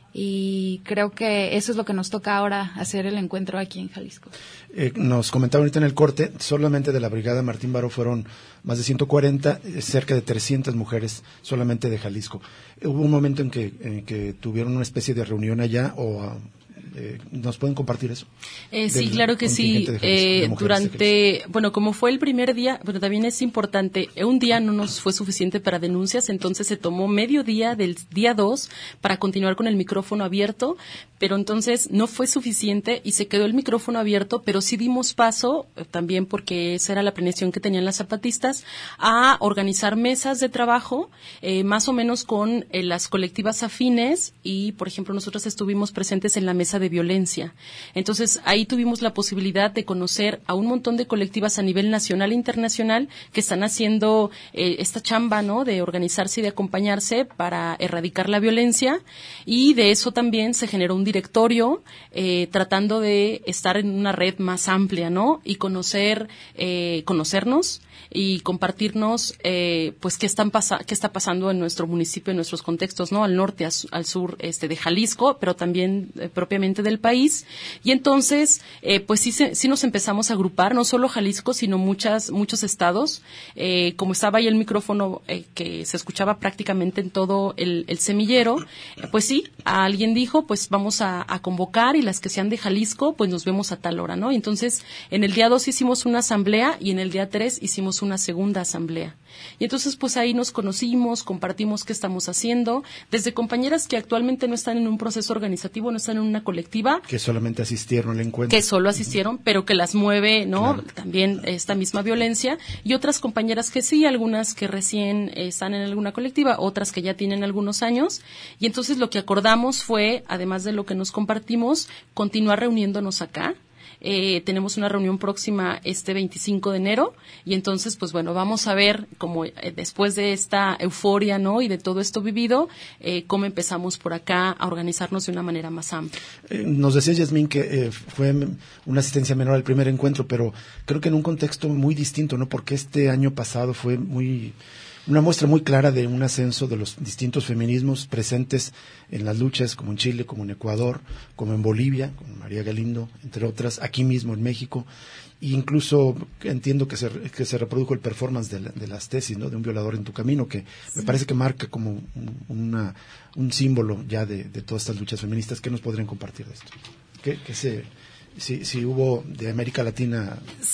y creo que eso es lo que nos toca ahora, hacer el encuentro aquí en Jalisco. Eh, nos comentaban ahorita en el corte, solamente de la Brigada Martín Baró fueron más de ciento cuarenta, eh, cerca de trescientas mujeres solamente de Jalisco. Eh, hubo un momento en que, en que tuvieron una especie de reunión allá, o uh, eh, ¿nos pueden compartir eso? Eh, sí, claro que sí. Jalisco, eh, durante, bueno, como fue el primer día, pero también es importante, un día no nos fue suficiente para denuncias, entonces se tomó medio día del día dos para continuar con el micrófono abierto, pero entonces no fue suficiente y se quedó el micrófono abierto, pero sí dimos paso, eh, también porque esa era la planeación que tenían las zapatistas, a organizar mesas de trabajo, eh, más o menos con eh, las colectivas afines y, por ejemplo, nosotros estuvimos presentes en la mesa de violencia. Entonces, ahí tuvimos la posibilidad de conocer a un montón de colectivas a nivel nacional e internacional que están haciendo eh, esta chamba, ¿no?, de organizarse y de acompañarse para erradicar la violencia, y de eso también se generó un directorio eh, tratando de estar en una red más amplia, ¿no?, y conocer, eh, conocernos y compartirnos, eh, pues, qué están pasa- qué está pasando en nuestro municipio, en nuestros contextos, ¿no?, al norte, a, al sur, este, de Jalisco, pero también eh, propiamente del país. Y entonces, eh, pues sí, se, sí nos empezamos a agrupar, no solo Jalisco, sino muchas, muchos estados. Eh, como estaba ahí el micrófono eh, que se escuchaba prácticamente en todo el, el semillero, eh, pues sí, alguien dijo, pues vamos a, a convocar, y las que sean de Jalisco, pues nos vemos a tal hora, ¿no? Y entonces, en el día dos hicimos una asamblea y en el día tres hicimos una segunda asamblea. Y entonces, pues ahí nos conocimos, compartimos qué estamos haciendo, desde compañeras que actualmente no están en un proceso organizativo, no están en una colectiva. Que solamente asistieron al encuentro. Que solo asistieron, pero que las mueve, ¿no?, claro, también esta misma violencia. Y otras compañeras que sí, algunas que recién eh, están en alguna colectiva, otras que ya tienen algunos años. Y entonces lo que acordamos fue, además de lo que nos compartimos, continuar reuniéndonos acá. Eh, tenemos una reunión próxima este veinticinco de enero, y entonces, pues bueno, vamos a ver cómo eh, después de esta euforia, ¿no?, y de todo esto vivido, eh, cómo empezamos por acá a organizarnos de una manera más amplia. Eh, nos decía Yasmín que eh, fue una asistencia menor al primer encuentro, pero creo que en un contexto muy distinto, ¿no?, porque este año pasado fue muy... una muestra muy clara de un ascenso de los distintos feminismos presentes en las luchas, como en Chile, como en Ecuador, como en Bolivia, con María Galindo, entre otras, aquí mismo en México. E incluso entiendo que se, que se reprodujo el performance de, la, de las tesis, ¿no?, de un violador en tu camino, que sí, me parece que marca como un, una, un símbolo ya de, de todas estas luchas feministas. ¿Qué nos podrían compartir de esto? ¿Qué, qué se... Si, si hubo de América Latina.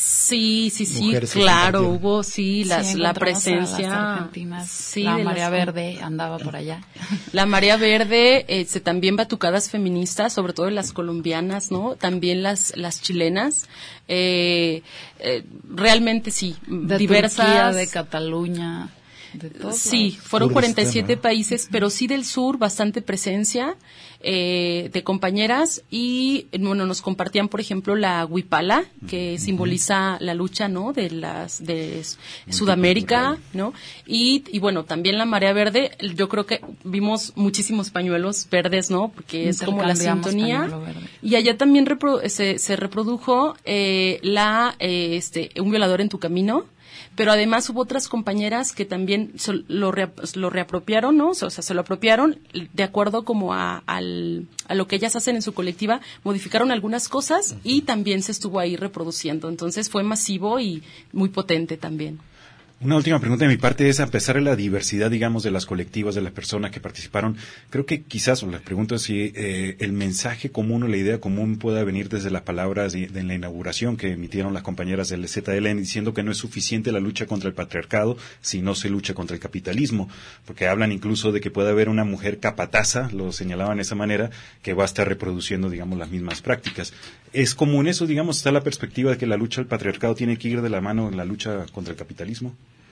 Sí, sí, sí, claro, hubo, sí, las, sí, la presencia. Las argentinas, sí, la de Marea las, Verde andaba por allá. La Marea Verde, eh, se, también batucadas feministas, sobre todo las colombianas, ¿no? También las, las chilenas. Eh, eh, realmente sí, de diversas. Turquía, de Cataluña. de todos Sí, lados. fueron Kurdistán, cuarenta y siete ¿no? países, pero sí del sur, bastante presencia eh, de compañeras y, bueno, nos compartían, por ejemplo, la huipala, que uh-huh. simboliza la lucha, ¿no?, de las de Sudamérica, ¿no? Y, y, bueno, también la marea verde, yo creo que vimos muchísimos pañuelos verdes, ¿no?, porque es como la sintonía. Y allá también repro- se, se reprodujo eh, la eh, este Un violador en tu camino. Pero además hubo otras compañeras que también lo, re, lo reapropiaron, ¿no? O sea, se lo apropiaron de acuerdo como a, al, a lo que ellas hacen en su colectiva, modificaron algunas cosas y también se estuvo ahí reproduciendo. Entonces fue masivo y muy potente también. Una última pregunta de mi parte es, a pesar de la diversidad, digamos, de las colectivas, de las personas que participaron, creo que quizás, o les pregunto si eh, el mensaje común o la idea común pueda venir desde las palabras de, de la inauguración que emitieron las compañeras del Z L N diciendo que no es suficiente la lucha contra el patriarcado si no se lucha contra el capitalismo, porque hablan incluso de que puede haber una mujer capataza, lo señalaban de esa manera, que va a estar reproduciendo, digamos, las mismas prácticas. ¿Es común eso, digamos, está la perspectiva de que la lucha al patriarcado tiene que ir de la mano en la lucha contra el capitalismo?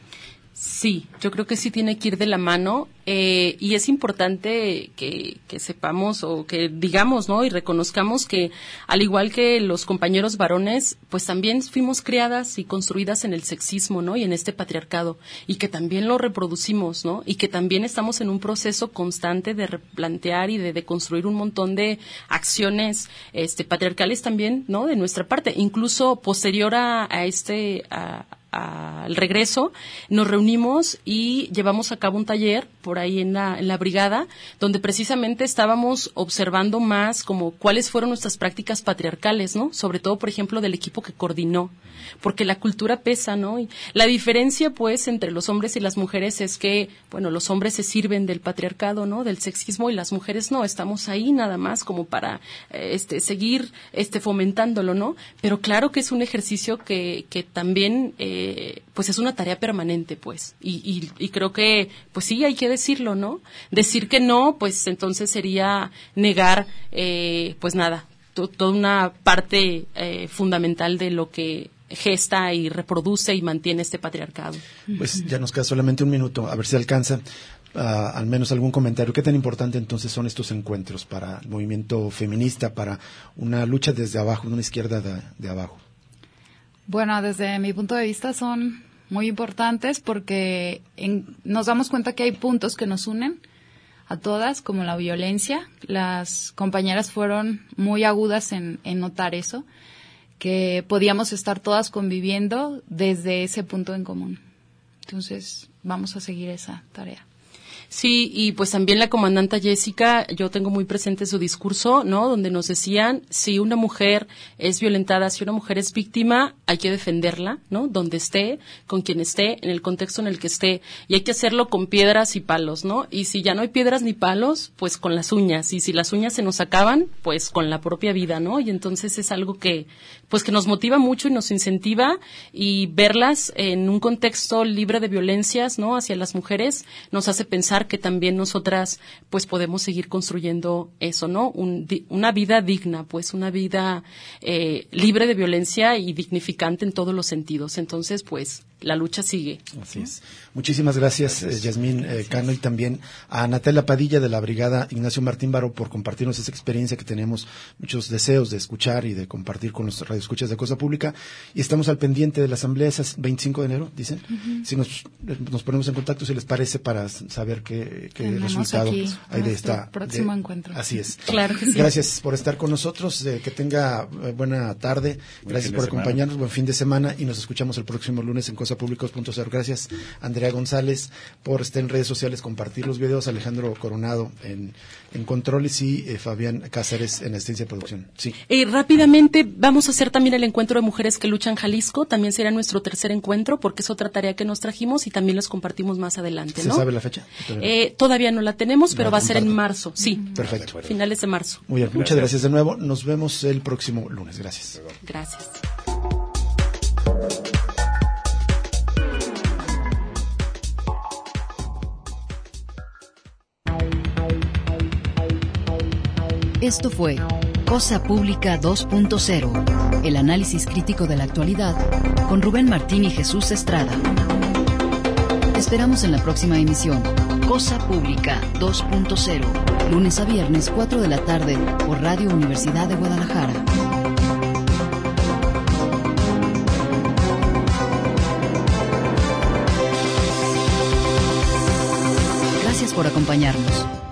Sí, yo creo que sí tiene que ir de la mano eh, y es importante que, que sepamos o que digamos, ¿no?, y reconozcamos que al igual que los compañeros varones, pues también fuimos criadas y construidas en el sexismo, ¿no?, y en este patriarcado y que también lo reproducimos, ¿no?, y que también estamos en un proceso constante de replantear y de, de construir un montón de acciones este patriarcales también, ¿no?, de nuestra parte, incluso posterior a, a este a, al regreso, nos reunimos y llevamos a cabo un taller por ahí en la, en la brigada, donde precisamente estábamos observando más como cuáles fueron nuestras prácticas patriarcales, ¿no? Sobre todo, por ejemplo, del equipo que coordinó, porque la cultura pesa, ¿no? Y la diferencia, pues, entre los hombres y las mujeres es que, bueno, los hombres se sirven del patriarcado, ¿no?, del sexismo, y las mujeres no, estamos ahí nada más como para eh, este seguir este fomentándolo, ¿no? Pero claro que es un ejercicio que, que también eh, pues es una tarea permanente, pues, y, y, y creo que, pues sí, hay que decirlo, ¿no? Decir que no, pues entonces sería negar, eh, pues nada, to, toda una parte eh, fundamental de lo que gesta y reproduce y mantiene este patriarcado. Pues ya nos queda solamente un minuto, a ver si alcanza uh, al menos algún comentario. ¿Qué tan importante entonces son estos encuentros para el movimiento feminista, para una lucha desde abajo, una izquierda de, de abajo? Bueno, desde mi punto de vista son muy importantes porque en, nos damos cuenta que hay puntos que nos unen a todas, como la violencia. Las compañeras fueron muy agudas en, en notar eso, que podíamos estar todas conviviendo desde ese punto en común. Entonces, vamos a seguir esa tarea. Sí, y pues también la comandanta Jessica, yo tengo muy presente su discurso, ¿no?, donde nos decían, si una mujer es violentada, si una mujer es víctima, hay que defenderla, ¿no?, donde esté, con quien esté, en el contexto en el que esté, y hay que hacerlo con piedras y palos, ¿no? Y si ya no hay piedras ni palos, pues con las uñas, y si las uñas se nos acaban, pues con la propia vida, ¿no? Y entonces es algo que, pues que nos motiva mucho y nos incentiva, y verlas en un contexto libre de violencias, ¿no?, hacia las mujeres, nos hace pensar que también nosotras pues podemos seguir construyendo eso, ¿no? Un, di, una vida digna, pues una vida eh, libre de violencia y dignificante en todos los sentidos. Entonces, pues la lucha sigue. Así es. Muchísimas gracias, gracias. Eh, Yasmín eh, Cano, y también a Natalia Padilla de la Brigada Ignacio Martín Baro por compartirnos esa experiencia que tenemos muchos deseos de escuchar y de compartir con los radioescuchas de Cosa Pública. Y estamos al pendiente de la asamblea, es veinticinco de enero, dicen. Uh-huh. Si nos, nos ponemos en contacto, si les parece, para saber qué, qué resultado hay de esta próximo de, encuentro. Así es. Claro que sí. Gracias por estar con nosotros, eh, que tenga eh, buena tarde. Buen gracias por acompañarnos, buen fin de semana, y nos escuchamos el próximo lunes en Cosa Pública dos punto cero. Gracias, Andrea González, por estar en redes sociales, compartir los videos, Alejandro Coronado en, en controles y eh, Fabián Cáceres en asistencia de producción. Sí. Eh, rápidamente, vamos a hacer también el encuentro de mujeres que luchan Jalisco, también será nuestro tercer encuentro, porque es otra tarea que nos trajimos y también los compartimos más adelante, ¿no? ¿Se sabe la fecha? Todavía, eh, todavía no la tenemos, pero no, va a ser en marzo, sí. Perfecto. Finales de marzo. Muy bien, muchas gracias de nuevo. Nos vemos el próximo lunes. Gracias. Gracias. Esto fue Cosa Pública dos punto cero, el análisis crítico de la actualidad con Rubén Martín y Jesús Estrada. esperamos en la próxima emisión. Cosa Pública dos punto cero, lunes a viernes, cuatro de la tarde, por Radio Universidad de Guadalajara. Gracias por acompañarnos.